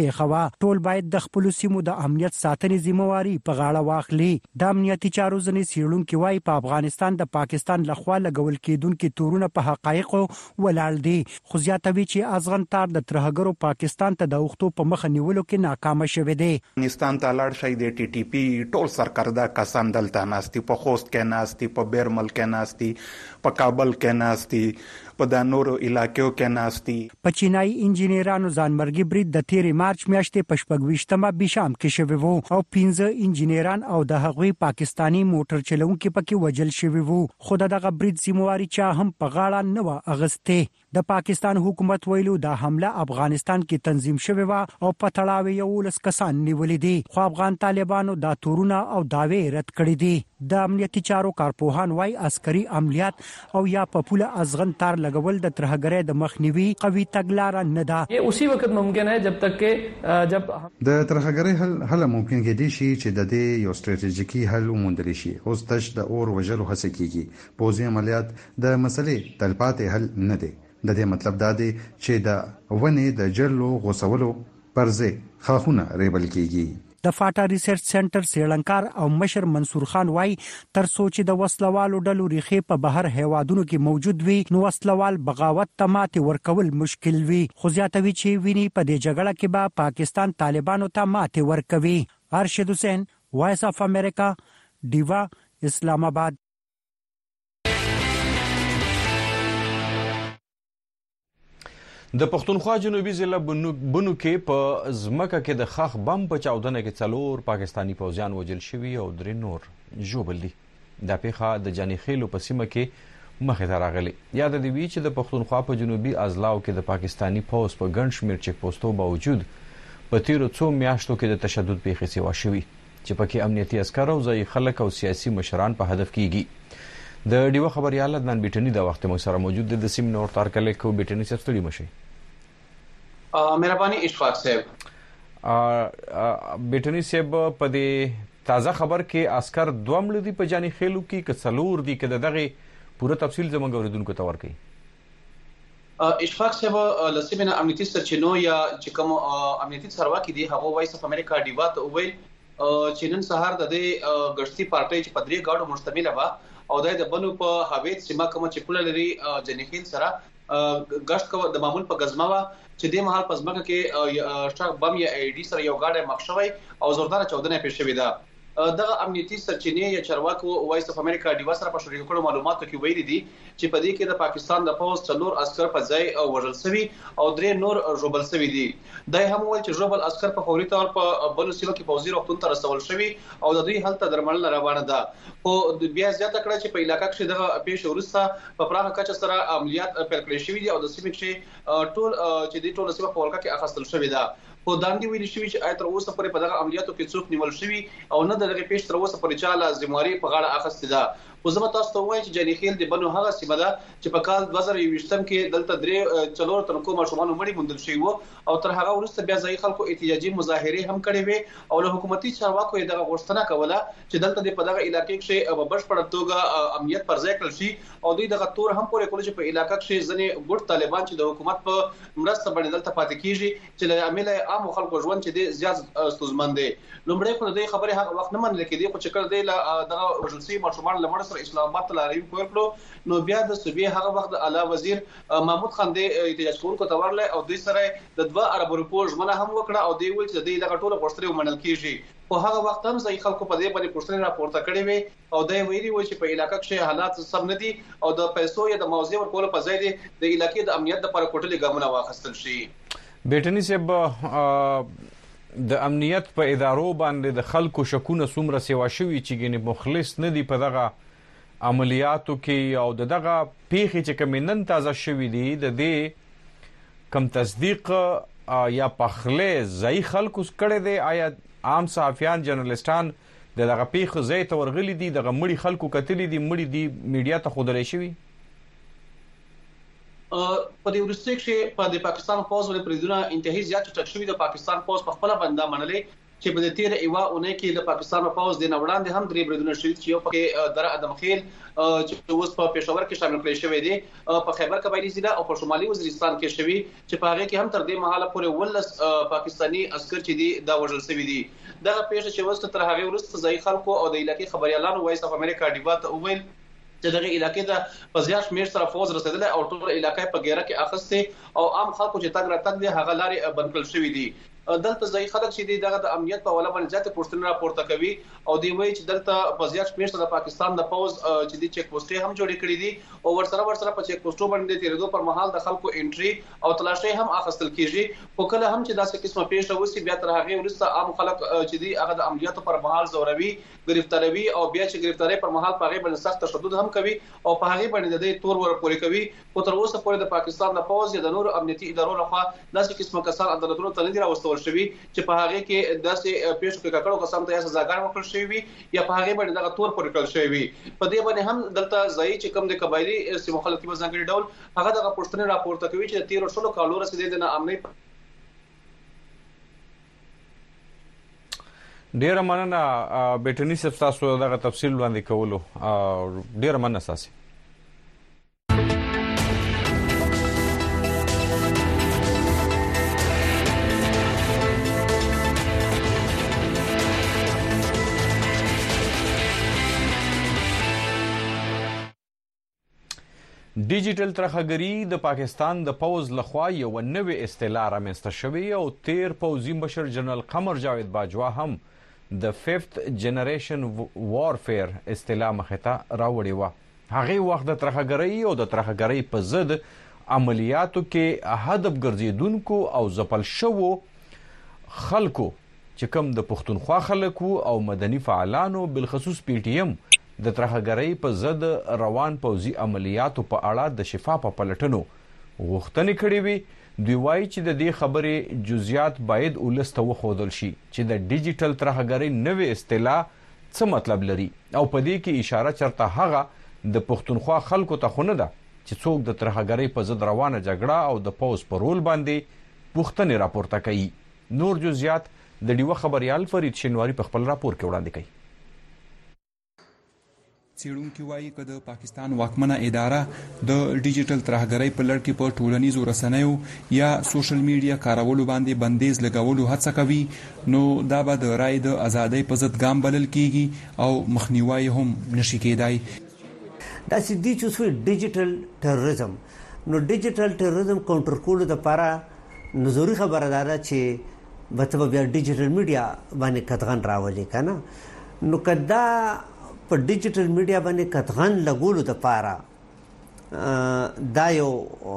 ټول باید د خپل سیمو د امنیت ساتنې ذمہواری په غاړه واخلي. د امنیتي چارو ځنې سیړونکو وايي په افغانستان د پاکستان لخوا لګول کېدونکو تورونه په حقایقو ولاړ دي، خو زیاتوي چې ازغن تار د ترهګرو پاکستان ته د وختو په مخ نیولو کې ناکام شوه دی. افغانستان ته لاړ شي د ټي ټي پی ټول سرکردا کسان دلته ناستي، په خوست کې ناستي، په بیرمل کې ناستي، په کابل کې ناستي، په د نورو علاقو کې ناستي. په چینایي انجینرانو ځانمرګي برید د 13 مارچ میاشتې په 28مه بشام کې شوی وو او 15 انجینران او د هغوی پاکستانی موټر چلونکي پکې وجل شوی وو، خو دغه برید ذمہواری چا هم په غاړه نه و اغسته. د پاکستان حکومت ویلو دا حمله افغانستان کې تنظیم شوی و او په تړاو یو لس کسان نیولې دي، خو افغان طالبانو دا تورونه او داوی رد کړی دي. د امنیتي چارو کارپوهان وايي عسکري عملیات او یا په پوله ازغن تار لګول د ترهګرۍ د مخنیوي قوي تګلارې نه ده. یہ اسی وخت ممکن ہے جب تک کہ جب د ترهګرۍ حل ممکن کېدی شي چې د دې یو ستراتیژیکي حل وموندل شي. اوس تش د اور وجلو هڅه کیږي. پوځي عملیات د مسلې تلپاتې حل نه دي. د دې مطلب دا دی چې د ونې د جلو غوسولو پرځې خاخونه ریبل کیږي. د فاټا ریسرچ سنټر سیلانکار او مشر منصور خان وايي تر سوچ د وسلوالو ډلو ریخي په بهر هیوادونو کې موجود وي نو وسلوال بغاوت ته ماتې ورکول مشکل وي، خو زیاتوي چې ویني په دې جګړه کې به پاکستان طالبانو ته ماتې ورکوي. ارشد حسین، وایس اف امریکا، ډیوا، اسلام آباد. د پښتونخوا جنوبي ضلع بنو کې په ځمکه کې د خاخ بم په چاودنه کې 4 پاکستانی پوځیان وژل شوي او 3 نور ژوبل دي. دا پیښه د جاني خیلو په سیمه کې مخې ته راغلې. یاد دی وی چې د پښتونخوا په جنوبي اضلاعو کې د پاکستانی پوځ په ګڼ شمېر چک پوسټو باوجود په تیرو 2 میاشتو کې د تشدد پیښې سیوا شوي چې پکې امنیتي عسکر او ځایي خلک او سیاسي مشران په هدف کیږي. د ډیوه خبريال عدنان بیٹنی د وخت مو سره موجود د سیم نور تار کله کو بیٹنی څخه ستړي مشي. مهرباني اشفاق صاحب. بیٹنی صاحب په دې تازه خبر کې عسكر دومل دي په جاني خېلو کې کڅلور دي کې دغه پوره تفصیل زموږ اوریدونکو ته ورکړي. اشفاق صاحب لسیمنه امنیتي سرچینو یا چې کوم امنیتي څارواکي دي هغه وایس اف امریکا ډیوا ته ویل چې نن سهار د دې غشتي پارټي چې په 3 گاډو مشتمل و او د بنو په هویت سیمه کوم چې پوله لري جنخیل سره غشت کو د معمول په غزما وا چې د مهال پزماکه کې شټاک بم یا ای ډی سره یو گاډه مخشوي او زوردار چودنه پیښ شوې ده. دغه امنیتي سرچینې یا چارواکو وایس اف امریکا ډیوا سره په شریکو کړو معلوماتو کې ویلي دي چې په دې کې د پاکستان د پوز 4 عسكر په ځای وژل شوي او 3 نور ژوبل شوي دي. دای هم وایي چې ژوبل عسكر په فوري تور په بل سیمه کې پوزي روغتون ته رسول شوي او د دوی حالت درملنه روانه ده. خو بیا زیاته کړه چې په علاقې کې دغه پیښ ورسته په پراخه کچه سره عملیات پیل کړی شوي دي او د سیمې کې ټول چې د ټول سیمه په ولکه کې اخستل شوي ده. خو داندې ویل شوی چې آیت اوسه پرې په دغه عملیاتو کې څوک نیول شوی او نه دغه پیښ تر اوسه پرې چاله ذمہواری په غاړه اخیسته ده. خو زما تاسو ته وایم چې جاني خیل د بنو هغه سیمه ده چې په کال 2020 کې دلته 3 تنکو ماشومان مړي موندل شوی وو او تر هغه وروسته بیا ځای خلکو احتجاجي مظاهره هم کړې وي او له حکومتي چارواکو دغه غوښتنه کوله چې دلته په دغه علاقې کې په بشپړ توګه امنیت پر ځای کړل شي او دوی دغه تور هم پورې کول چې په علاقې کې ځنې ګډ طالبان چې د حکومت په مرسته باندې دلته پاتې کیږي چې له عمل عام خلکو ژوند چې د زیات ستونزمن دي. لومړی خو د خبره هغه وخت نه منل کېدی خو چې کړه دی دغه رجلسي ماشومان لمړ سره اسلام آباد ته لاري کړو نو بیا د صوبې هغه وخت د اعلی وزیر محمود خان د احتجاج کوونکو ته ورله او دوی سره د 2 ارب روپو ژمنه هم وکړه او دی ویل چې دغه ټول غوښتنې ومنل کیږي. خو هغه وخت هم ځای خلکو په دې باندې پوښتنه راپورته کړې وي او دا ویلي و چې په علاقې کې حالات سم نه دي او د پیسو یا د موضوع ورکول په ځای دي د علاقې د امنیت لپاره کوټلې ګامونه واخیستل شي. بیٹنی صاحب د امنیت په ادارو باندې د خلکو شکونه څومره سیوا شوي چې ګنې مخلص نه دي په دغه عملیاتو کې او دغه پیښې چې کوم نن تازه شوي دي د دې کم تصدیق یا پخله ځای خلکو کړي دي. آیا عام صحافیان جرنالستان دغه پیښې ځای ته ورغلي دي دغه مړي خلکو کتلي دي مړي دي میډیا ته خودلې شوي؟ په دې ورسته کې په د پاکستان پوز ولې پریدونه انتهایی زیات ټک شوی د پاکستان پوز په خپل بنده منلې چې په تیر ایوا اونۍ کې د پاکستان په پوز د نوړاندې هم درې بریدونه شوي چې یو پکې در ادم خیل چې اوس په پېښور کې شامل کړی شوی دی په خیبر قبایلی ضلع او په شمالي وزیرستان کې شوی چې په هغه کې هم تر دې مهاله پورې 12 پاکستانی عسكر چې دي دا وژل شوی دي دا پیښه چې وسته تر هغه وروسته ځای خلکو او د علاقې خبريالانو وایس اف امریکا ډیوا ته وویل چې دغه علاقې د پزیاش میر سره فوز رسیدل او ټول علاقې په ګیره کې اخسته او عام خلکو چې تګ راتګ دي هغه لارې بند کړل شوی دي دلته ځای خلک چې دغه د امنیت په ولا باندې ځکه پوښتنه راپورته کوي او دی وایي چې دلته پزیاش میر سره د پاکستان د فوز چې د چیک پوسټې هم جوړې کړې دي او ورسره په چیک پوسټو باندې تیرېدو پر مهال د خلکو انټري او تلاشي هم اخیستل کیږي او کله هم چې داسې قسمه پیښه وسی بیا تر هغه وروسته عام خلک چې دی هغه د عملیاتو پر مهال زوروي گرفتاروي او بیا چې گرفتاری پر مهال په هغه باندې سخت تشدد هم کوي او په هغه باندې د تور ور پوري کوي او تر اوسه پورې د پاکستان د فوز یا د نور امنیتي ادارو لخوا داسې قسمه کسان عدالتونو ته نه راوستل شوی چې په هغه کې داسې پیښو کې ککړو کسان ته سزاګار ورکړل شوی یا په هغه باندې دغه تور پوري کړل شوی په دې باندې هم دلته ځای چې کوم د قبایلی سیمو خلک په ځانګړي ډول هغه دغه پوښتنه راپورته کوي چې 13 کالو رسیدل د امنیت ډیر مننه بیٹنی صاحب تاسو دغه تفصیل وړاندې کولو ډیر مننه اساسي ډیجیټل ترهګری د پاکستان د پوز لخوا یو نوې اصطلاح رامنځته شوې او تیر پوزي مشر جنرال قمر جاوید باجوا هم د 5th جنریشن وارفیر اصطلاح مخته راوړې و هغه وخت د ترهګری او د ترهګری په ضد عملیاتو کې هدف ګرځیدونکو او ځپل شوو خلکو چې کوم د پښتونخوا خلکو او مدني فعالانو بالخصوص پی ټی ایم د ترهګری په ضد روان پوزي عملیاتو په اړه د شفاف پلټنو غوښتنې کړې وي دوی وایي چې د دې خبرې جزئیات باید ولسته وښودل شي چې د ډیجیټل ترهګری نوې اصطلاح څه مطلب لري او په دې کې اشاره چرته هغه د پښتونخوا خلکو ته خونه ده چې څوک د ترهګری په ضد روانه جګړه او د پوز پر رول باندې پوښتنې راپورته کوي نور جزئیات د ډیوه خبريال فرید شینواری په خپل راپور کې وړاندې کوي څېړونکي وایي که د پاکستان واکمنه اداره د ډیجیټل ترهګرۍ په لړ کې په ټولنیزو رسنیو یا سوشل میډیا کارولو باندې بندیز لګولو هڅه کوي نو دا به د رای د ازادۍ په ضد ګام بلل کیږي او مخنیوي هم نشي کېدای دا چې دی چې ډیجیټل ټیرریزم نو ډیجیټل ټیرریزم کاونټر کولو لپاره نظری خبردار چې بته بیا ډیجیټل میډیا باندې قطغن راولي کنه نو کدا په ډیجیټل میډیا باندې قطغن لګولو د پاره دا یو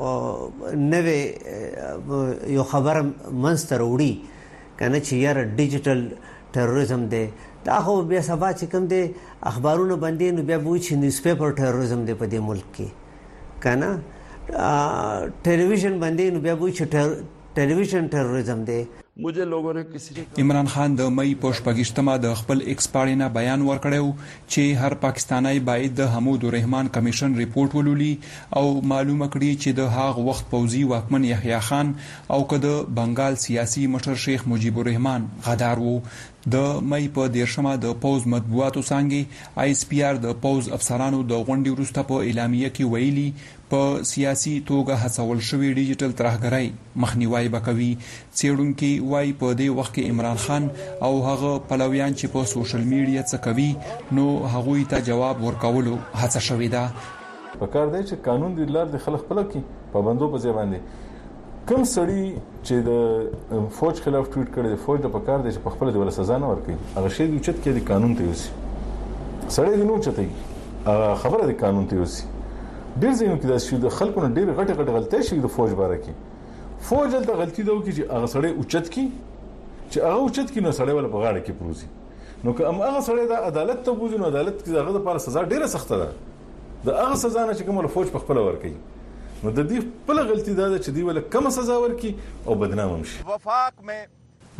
نوې یو خبر منستر وړي کنه چې یار ډیجیټل ټیرریزم دی دا خو بیا سبا چې کوم دی اخبارونه باندې نو بیا وایي چې نیوز پیپر ټیرریزم دی په دې ملک کې کنه ټلویزیون باندې نو بیا وایي چې ټلویزیون ټیرریزم دی مجھے لوگوں نے کسی عمران خان د مئی په 28مه د خپل ایکس پاڼې نه بیان ورکړیو چې هر پاکستانی باید د حمود الرحمن کمیشن ریپورت ولولي او معلومه کړي چې د هغه وخت پوزي واکمن یحیی خان او که د بنگال سیاسي مشر شیخ مجیب الرحمن غدار وو د مئی په 10مه د پوز مطبوعاتو څنګه آی اس پی آر د پوز افسرانو د غونډې وروسته په اعلامیه کې ویلي په سیاسي توګه هڅول شوی ډیجیټل ترهګرۍ مخنیوي وکوي څېړونکي وایي په دې وخت کې عمران خان او هغه پلویان چې په سوشل میډیا څه کوي نو هغوی ته جواب ورکولو هڅه شوې ده په کار دی چې قانون د لار د خلک خپل کې پابندو په ځای باندې کوم سړی چې د فوج خلاف ټویټ کړي د فوج په کار دی چې په خپل د ول سزا نه ورکړي هغه شی د چت کې د قانون ته یوسي سړی د نو چتای خبره د قانون ته یوسي ډیر ځینو کې د شي د خلکو نه ډیر غټه غلطۍ شي د فوج باره کې فوج د غلطي دا وکړي چې هغه سړی اوچت کی چې هغه اوچت کی نو سړی ول په غاړه کې پروزي نو که هغه سړی د عدالت ته بوزي نو عدالت کې هغه لپاره سزا ډیره سخته ده د هغه سزا نه چې کوم فوج په خپل ورکړي نو د دې خپل غلطي دا ده چې دی ول کم سزا ورکړي او بدنام شي وفاق میں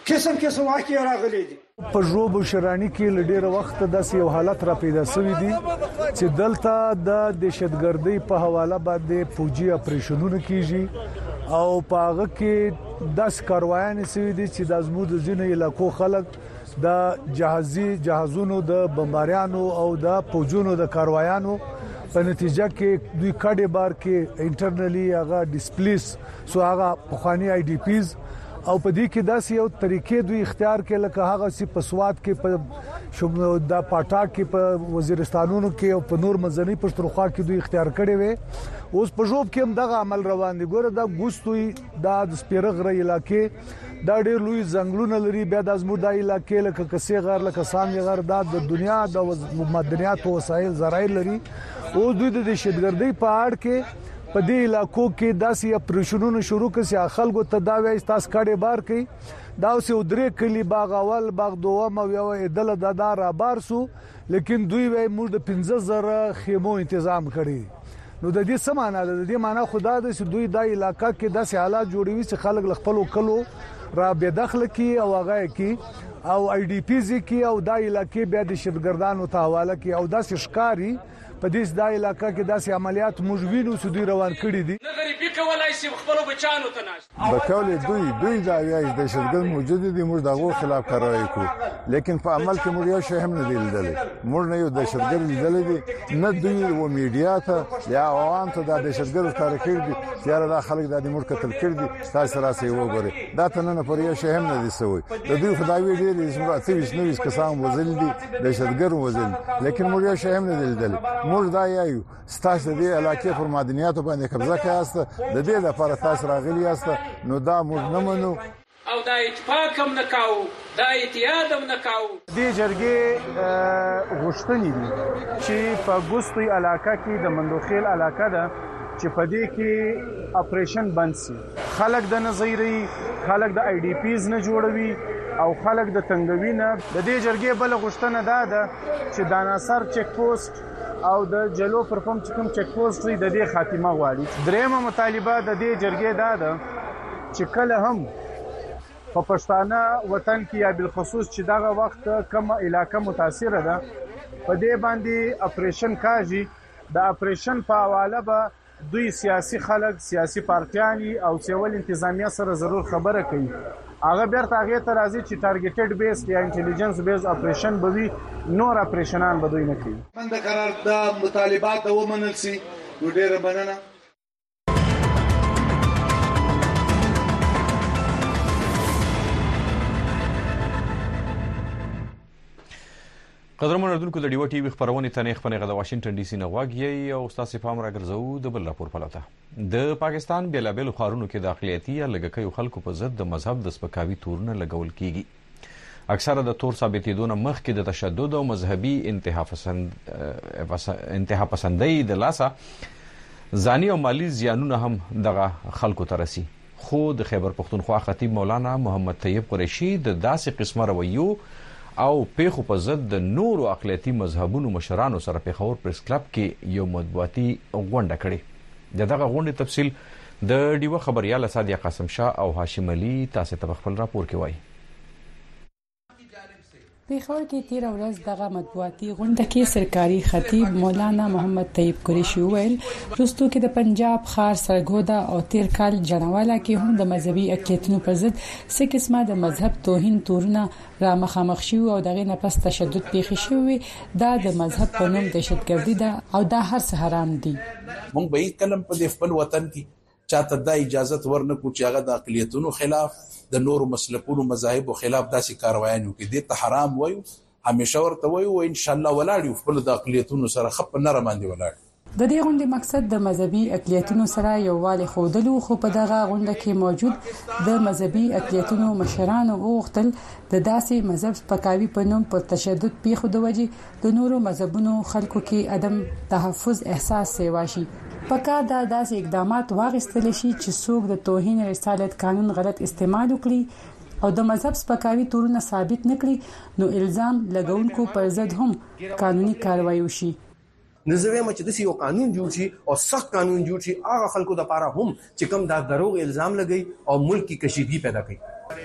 قسم واقعي راغلي دي. په ژوب شرانی کې لډیر وخت داسې یو حالت را پیدا شوی دی چې دلته د دهشتګردۍ په حواله باندې فوجي اپریشنونه کیږي او په هغه کې 10 کاروایان شوی دي چې د زموږ د ځینو علاقو خلک د جهازونو د بمباریانو او د فوجونو د کاروایانو په نتیجه کې دوی کډې بار کې انټرنلی هغه ډیسپلیس سو هغه پخوانی آی ډی پیز او په دې کې داسې یو طریقې دوی اختیار کړي لکه هغه سی په سواد کې په د پاټا کې په وزیرستانونو کې او په نور مزنی پښتونخوا کې دوی اختیار کړي وي اوس په ژوب کې هم دغه عمل روان دي ګوره دا ګوستوي د سپیرغره علاقې دا ډېر لوی ځنګلونه لري بیا د ازمو د علاقې لکه کسي غر لکه سامي غر د دنیا د معدنیات او وسایل زراعت لري او دوی د دهشتګردۍ په اړه کې په دې علاقو کې داسې اپریشنونه شروع کړي خلکو ته دا وایي تاسو کډې بار کړي دا اوس یو درې کلی باغ اول باغ دوم او یو ادله د دار بار سو لیکن دوی وایي موږ د 15000 خیمو تنظیم کړی نو د دې سمانه د دې معنی خدا د دوی د علاقې کې داسې حالات جوړوي چې خلک خپل کلو را به داخله کی او هغه کی او آی ډی پی زی کی او د علاقې بیا د شتګردانو ته حواله کی او داسې ښکاری په دې د علاقې کې داسې عملیات موجوینو سودی روان کړي دي نه غریبي کولای شي خپل بچانو ته ناش بکول دوی دا وایي د شتګر موجود دي موږ دغه خلاف کاروي کو لیکن په عمل کې موږ یو شی هم نه دیدل موږ نه یو د شتګر لیدل دي نه دوی او میډیا ته یا عوام ته د شتګر تاریخ دي چې دا خلک د موږ قتل کړي تاسو راسي وګورئ دا ته نه پر یو شی هم نه دي سوی د دوی خدای دې زموږ اتویس نوې کسان وزل دي د شتګر وزل لیکن موږ یو شی هم نه دیدل موږ دا یو ستاسو د علاقې پر معدنیاتو باندې قبضه کوي د دې لپاره تاسو راغلي یاست نو دا موږ نه منو او دا اتفاق هم نه کاو دا اتحاد هم نه کاو د جرګې غوښتنې دي چې په ګوستوي علاقې کې د مندوخیل علاقې ده چې په دې کې اپریشن بند شي خلک د نظری خلک د آی ډی پیز نه جوړوي او خلک د تنګوي نه د دې جرګې بل غوښتنه ده چې د ناصر چک پوسټ او د جلو پر کوم چې کوم چک پوسټ لري د دې خاتمه غواړي درېمه مطالبه د دې جرګې ده چې کله هم په پښتانه وطن کې یا بالخصوص چې دغه وخت کومه علاقه متاثره ده په دې باندې اپریشن کاږي د اپریشن په حواله به دوی سیاسي خلک سیاسي پارټیانی او سیول انتظامیه سره ضرور خبره کوي هغه بیرته هغه ته راځي چې ټارګټډ بیس یا انټيليجنس بیس اپریشن به وي نور اپریشنان به دوی نه کوي من د قرار د مطالبات ومنل سي نو ډیره مننه قدرمن اردوونکو د ډیو ټي وی خبرونه تنه خبرونه د واشنگټن ډي سي نه واګي او تاسو فهم راګرځو د بل راپور پلوته د پاکستان بیلابل خارونو کې داخليتي یا لګکې خلکو په ضد د مذهب د سپکاوي تورونه لګول کیږي اکثره د تور ثابتېدون مخ کې د تشدد او مذهبي انتها پسندۍ د لاسه ځاني او مالی زیانونه هم دغه خلکو ترسي خو د خیبر پختونخوا خطیب مولانا محمد طیب قریشي د داسې قسمه رویو او پیخو په ضد د نورو اقلیتي مذهبونو مشرانو سره پیښور پریس کلب کې یو مطبوعاتي غونډه کړې دغه غونډې تفصیل د ډیو خبريال صادق قاسم شاه او هاشم علي تاسو ته خپل راپور کې وایي پیښور کې تیر ورځ دغه مطبوعاتي غونډه کې سرکاري خطیب مولانا محمد طیب قریشي ویل وروسته کې د پنجاب خار سرګودا او تیر کال جنواله کې هم د مذهبي اقلیتونو پر ضد څه قسمه د مذهب توهین تورونه را مخامخ شو او دغه نه پس تشدد پیښ شوی دا د مذهب په نوم دهشتګردي ده او دا هر څه حرام دي مونږ به کلم په خپل وطن کې چاته د اجازه ورنکو چې هغه د اقلیتونو خلاف د نورو مسلکونو مذاهب خلاف داسې کاروایانو کې د ته حرام وایو همیشه ورته وایو او ان شاء الله ولاړ خپل د اقلیتونو سره خپ نرم باندې ولاړ د دې غونډې مقصد د مذهبي اقلیتونو سره یووالی خودلو خو په دغه غونډه کې موجود د مذهبي اقلیتونو مشرانو غوښتل د داسې مذهب سپکاوي په نوم په تشدد پیښو د وجې د نورو مذهبونو خلکو کې عدم تحفظ احساس سیواشي پکار دا داسې اقدامات واغستل شي چې څوک د توهین رسالت قانون غلط استعمال وکړي او د مذهب سپکاوي تورونه ثابت نکړي نو الزام لګونکو پر ضد هم قانوني کاروایی وشي نزوې مچ د یو قانون جوړ شي او سخت قانون جوړ شي هغه خلکو د لپاره هم چې کوم دا دروغ الزام لګي او ملک کی کشیدگی پیدا کوي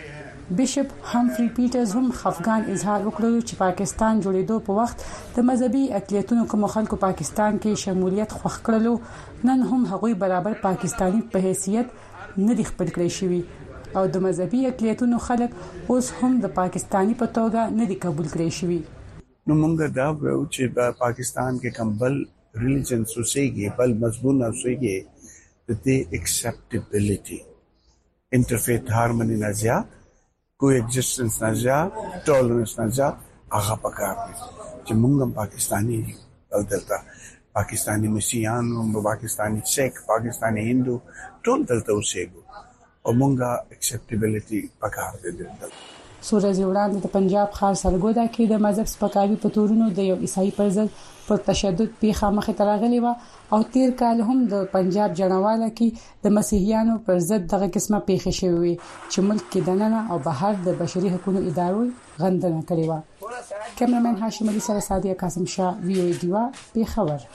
بیشپ همفری پیټرز هم خفګان اظهار وکړ چې پاکستان جوړېدو په وخت د مذهبي اقلیتونو کوم خلکو پاکستان کې شمولیت خوښ کړلو نن هم هغوی برابر پاکستانی په حیثیت نه دي خپل کړی شوی او د مذهبي اقلیتونو خلک اوس هم د پاکستانی په توګه نه دي قبول کړی شوی. نو مونږ دا وایو چې پاکستان کې کمبل ریلیجن سوسيږي بل مضمون اوسېږي د دې اکسپټیبিলিټي انټرفیت هارمونی نه زیات کوئی ایگزیسټنس نه زیات ټولنس نه زیات هغه پکار دي چې موږ هم پاکستانی یو دلته پاکستانی مسیحیان پاکستانی سیک پاکستانی هندو ټول دلته اوسېږو او موږ اکسپټیبিলিټي پکار دي دلته. سورج وړاندې د پنجاب خار سرګودا کې د مذهب سپکاوي په تورونو د یو عیسائی پر ضد پر تشدد پیښه مخې ته راغلی و او تیر کال هم د پنجاب جنواله کې د مسیحیانو پر ضد دغه قسمه پیښه شوې وي چې ملک کې دننه او بهر د بشري حقوقو ادارو غندنه کړې و. کیمرمن هاشم علي سره سادیه قاسم شاه وی او دیوا پیښور.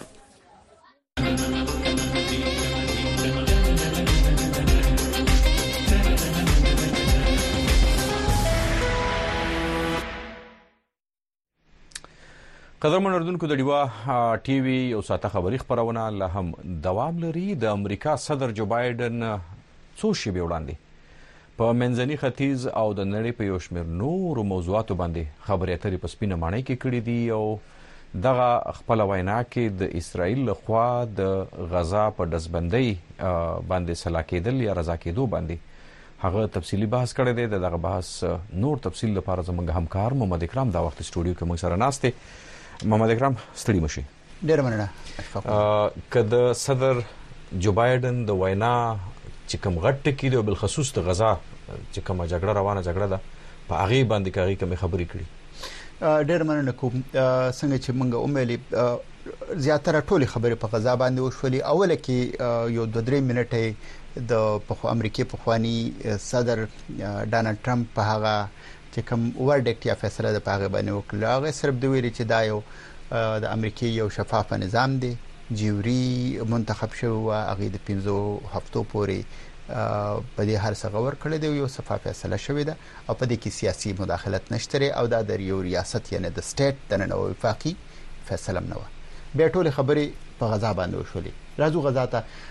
قدرمن اردوونکو د ډیوا ټي وي یو ساته خبري خبرونه له هم دوام لري. د امریکا صدر جو بایدن څو شیبې وړاندې په منځني ختیځ او د نړۍ په یو شمېر نورو موضوعاتو باندې خبرې اترې په سپینه ماڼۍ کې کړې دي او دغه خپل وینا کې د اسرائیل لخوا د غزا په دزبندۍ باندې سلا کېدل یا رضا کېدو باندې هغه تفصیلی بحث کړی دی. دغه بحث نور تفصیل لپاره زموږ همکار محمد اکرام دا وخت سټوډیو کې موږ سره ناست دی. محمد اکرام ستړي مشي. ډیر مننه. کله صدر جو بایدن د وینا چې کوم غټ ټکی دی بل خصوص د غزا چې کوم جګړه روانه جګړه ده په هغه باندې کوي کوم خبرې کړي. ډیر مننه کوم. څنګه چې موږ اومېلې زیاتره ټولي خبرې په غزا باندې وشولې. اوله کې یو 2-3 منټه د امریکای پخوانی صدر ډانلډ ټرمپ په هغه چې کوم ورډکټ یا فیصله د پاغه باندې وکړه هغه صرف د ویلي چې دا یو د امریکای یو شفاف نظام دی جیوري منتخب شوی او هغه د 15 هفتو پورې په دې هر څه غور کړی دی یو شفاف فیصله شوی ده او په دې کې سیاسي مداخلت نشته او دا د یو ریاست یعنی د سټیټ د نن وفاقي فیصله نه و. بیا ټول خبرې په غزا باندې وشولې. راځو غزا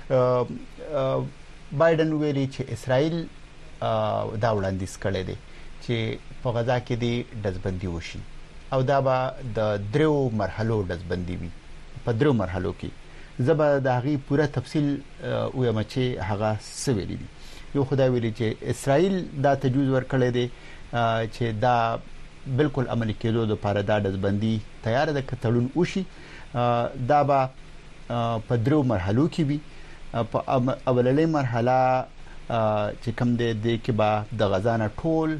ته. بایدن ویلي چې اسرائیل دا وړاندیز کړی دی چې په غزا کې د دزبندي وشي او دا به د 3 مرحلو دزبندي وي. په 3 مرحلو کې زبا د هغه پوره تفصیل وایم چې هغه سویل دي. یو خدای ویلي چې اسرائیل دا تجویز ورکړی دی چې دا بالکل عملي کېدو د لپاره د دزبندي تیار ده کتلون وشي. دا به په 3 مرحلو کې وي. په اولنۍ مرحله چې کوم د کې با د غزا نه ټول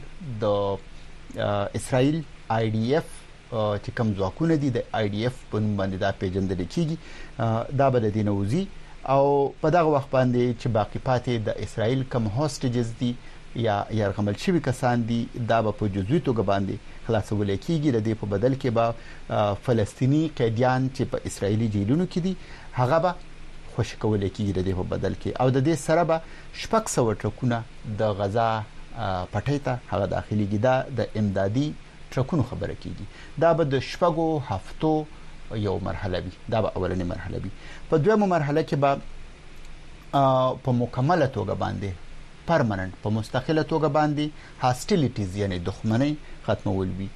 د اسرائیل آی ډي اف چې کوم ځواکونه دي د آی ډي اف په نوم باندې دا پیژندل کیږي دا به د دینوزي او په دغه وخت باندې چې باقی پاتې د اسرائیل کوم هوسټیجز دي یا يرغمل شوی کسان دي دا به په جزوي توګه باندې خلاصول کیږي. د دې په بدل کې به فلسطینی قیدیان چې په اسرائیلي جیلونو کې دي هغه به خوش کول کېږي د دې په بدل کې او د دې سره به شپږ سو ټرکونه د غزا پټۍ ته هغه داخليږي. دا د امدادي ټرکونو خبره کېږي. دا به د شپږو هفتو یو مرحله وي. دا به اولنۍ مرحله وي. په دویمه مرحله کې به په مکمله توګه باندې پرمننت په مستقله توګه باندې هاستیلیټیز یعنی دښمنۍ ختمول وي.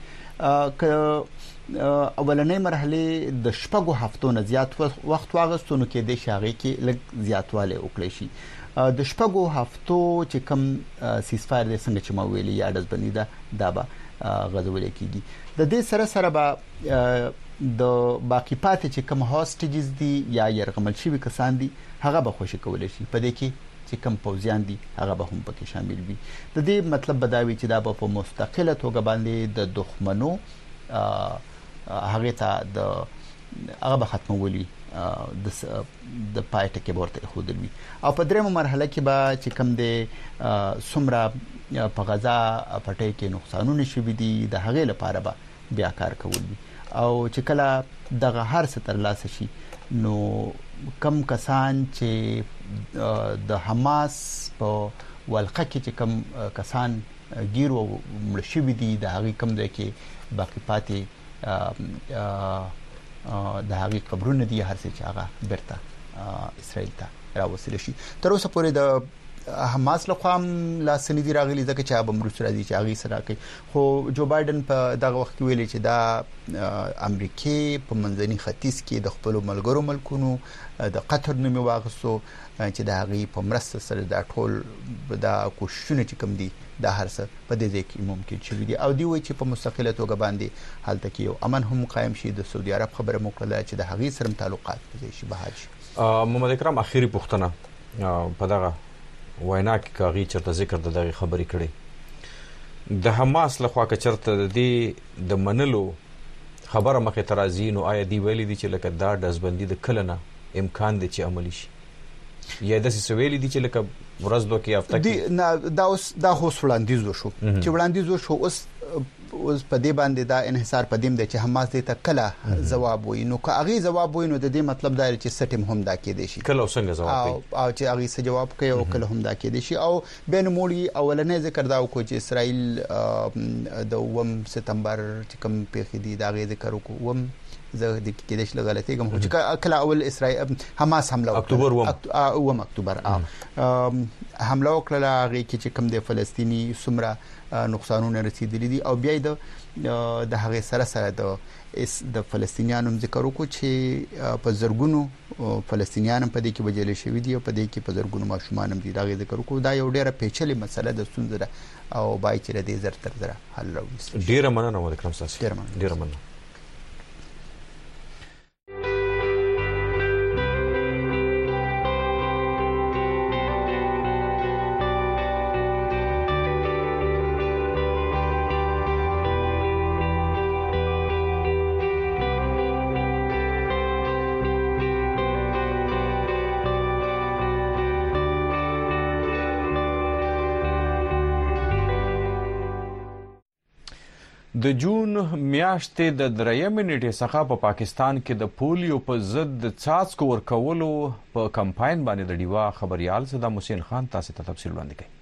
اولنۍ مرحله د شپږو هفتو نه زیات وخت واغستونو کې د شاغي کې لږ زیاتواله وکړي شي. د شپږو هفتو چې کم سیسفایر د څنګه چې ما ویلي یا دزبندي ده دا به غزول کېږي. د دې سره سره به د باقی پاتې چې کم هوسټیجز دي یا يرغمل شوی کسان دي هغه به خوشی کول شي. په دې کې چې کم پوزیان دي هغه به هم پکې شامل وي. د دې مطلب بداوي چې دا به په مستقله توګه باندې د دښمنو هغه ته د هغه به ختمولي د پایټ کې ورته خودلوي. او په درېمه مرحله کې به چې کم د سمرا په غزا پټۍ کې نقصانونه شوي دي د هغې لپاره به بیا کار کول وي. او چې کله دغه هر څه ترلاسه شي نو کم کسان چې د حماس په ولقه کې چې کم کسان ګیرو مړ شوي دي د هغې کوم ځای کې باقي پاتې د هغې قبرونه دي هر څه چې هغه بیرته اسرائیل ته راوستل شي. تر اوسه پورې د حماس له خوا هم لاسنیدي راغلي ځکه چې هغه به وروسته راځي چې هغې سره کوي. خو جو بایډن په دغه وخت کې ویلي چې دا امریکې په منځني ختیځ کې د خپلو ملګرو ملکونو د قطر نوم یې واخیستو چې د هغې په مرسته سره دا ټول دا کوششونه چې کوم دي دا هر څه په دې ځای کې ممکن شوي دي. او دوی وایي چې په مستقله توګه باندې هلته کې یو امن هم قایم شي. د سعودي عرب خبره مو کړله چې د هغې سره تعلقات په ځای شي بحال شي. محمد اکرم اخیری پوښتنه په دغه وینا کې کاغي چرته ذکر د دغه خبرې کړي د حماس لخوا که چرته د دې د منلو خبره مخې ترازی نو آیا دی ویلي دي چې لکه دا دزبندي د کلنه امکان دی چې عملی شي یا د سویلي دي چې لکه ورځ دوه کې هفته کې دا اوس وړاندیز وشو چې وړاندیز وشو اوس په دې باندې دا انحصار پدیم دی چې حماس دې ته کله جواب وایي. نو که هغه جواب وایي نو د دې مطلب دا چې سټیم هم دا کې دی شي کله څنګه جواب کوي او چې هغه څه جواب کوي او کله هم دا کې دی شي. او بین موړي اولنې ذکر دا وکړو چې اسرائیل د 1 سپتمبر چې کوم پیښې دي دا غي ذکر وکړو زه د کې دې غلطي کوم چې کله اول اسرائیل حماس حمله اکتوبر 1 اکتوبر حمله وکړه هغه کې چې کوم د فلسطینی سمره نقصانونه رسیدلي دي او بیا د هغه سره د فلسطینیانو ذکر وکړو چې په زرګونو فلسطینیان په دې کې وجل شوی دي او په دې کې په زرګونو ماشومان هم دي دا ذکر وکړو. دا یو ډیره پیچلې مسله د ستونزه ده او باید چې د دې زر تر زره حل راوړي. ډیره مننه محمد اکرم صاحب ډیره مننه. د جون میاشتې د 3 نیټې څخه په پاکستان کې د پولیو په ضد د څاڅکو ورکولو په کمپاین باندې د ډیوا خبريال صدام حسین خان تاسو ته تفصیل وړاندې کوي.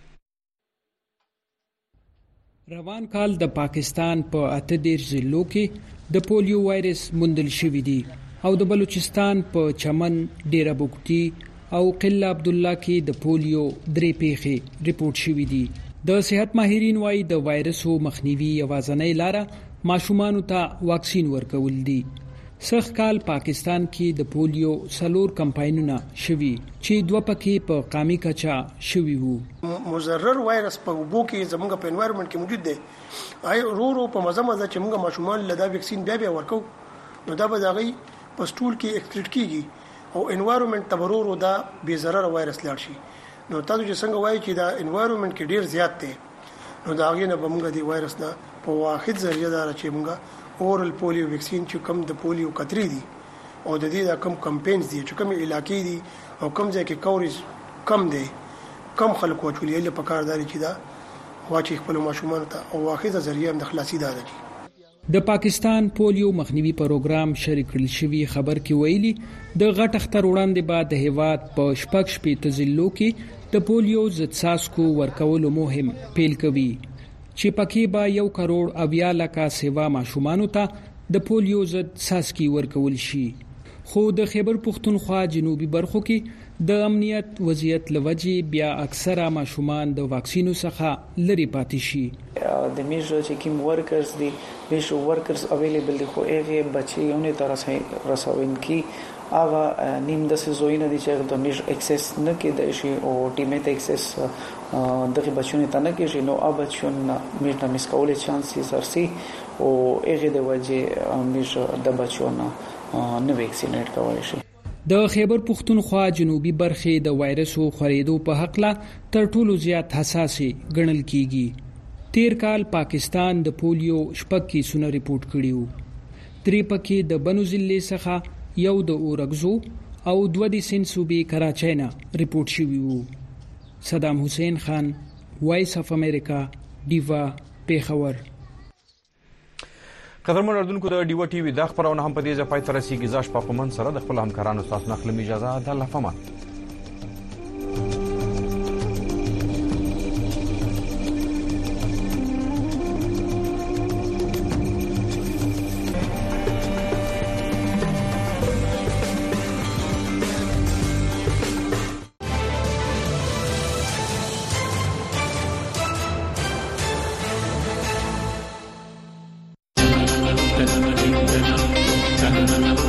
روان کال د پاکستان په 38 ضلعو کې د پولیو وایرس موندل شوی دی او د بلوچستان په چمن ډیره بوکتی او قله عبد الله کې د پولیو 3 پیښې ریپورت شوی دي. د صحت ماهرین وايي د وایرسو مخنیوي یوازینۍ لاره ماشومان ته واکسین ورکول دي. سخت کال پاکستان کې د پولیو 4 کمپاینونه شوي چې 2 پکې په قامي کچا شوي وو. مضرر وایرس په وبو کې زموږ په انوایرنمنت کې موجود دی. رو په مزه چې موږ ماشومان لدا ویکسین بیا ورکو نو دا به دغه په سټول کې اکسپریټ کیږي او انوایرنمنت تبرور دا بے ضرر وایرس لاړ شي. نو تاسو چې څنګه وایي چې دا انوایرنمنت کې ډیر زیات دی نو دا غي نه بمګه دی وایرس نه په واحد ذریعہ دار چې موږ اورل پولیو ویکسین چې کم د پولیو قطري دي او د دې دا کم کمپاینز دي چې کم علاقې دي او کم ځای کې کورز کم دي کم خلکو چولې له پکارداري چې دا واچي خپل ماشومان ته او واحد ذریعہ د خلاصي دار دي. د پاکستان پولیو مخنیوي پروګرام شریک کړل شوی خبر کې ویلي د غټ اختر وړاندې بعد د هیواد په شپږ شپې ضلعو کې د پولیو ضد څاڅکو ورکولو مهم پیل کوي چې پکې به 1 کروڑ 80 لک سیوا ماشومانو ته د پولیو ضد څاڅکي ورکول شي. خو د خیبر پختونخوا جنوبي برخو کې د امنیت وضعیت لوجې بیا اکثره ماشومان د واکسینو څخه لري پاتې شي. د میژو چې کوم ورکرز دي میژو ورکرز اویلیبل دي خو هغه بچیونه تر رسوین کی هغه نیم د سيزوینه دي چې د میژ اکسس نه کېدای شي او ټیمټ اکسس دغه بچونه ته نه کېږي نو هغه بچون میژ نه مس کولای چانسز ارسي او هغه د وجه میژ د بچونه نه ویکسینیټ کوي شي. د خیبر پختونخوا جنوبي برخې د وایرسو خریدو په حق لا تر ټولو زیات حساسي ګڼل کیږي. تیر کال پاکستان د پولیو شپږ کیسونه ریپورت کړیو. 3 پکې د بنو ضلع څخه یو د اورګزو او 2 د سند صوبې کراچۍ نه ریپورت شوی وو. صدام حسین خان وایس اف امریکا ډیوا پیښور. قدرمن اردوونکو د ډیوا ټي وي د خبرونه هم په دې ځای پای ته رسیدي. زاش په کومن سره د خپل همکارانو تاسو نه خلم اجازه ده. الله فمان. ډیره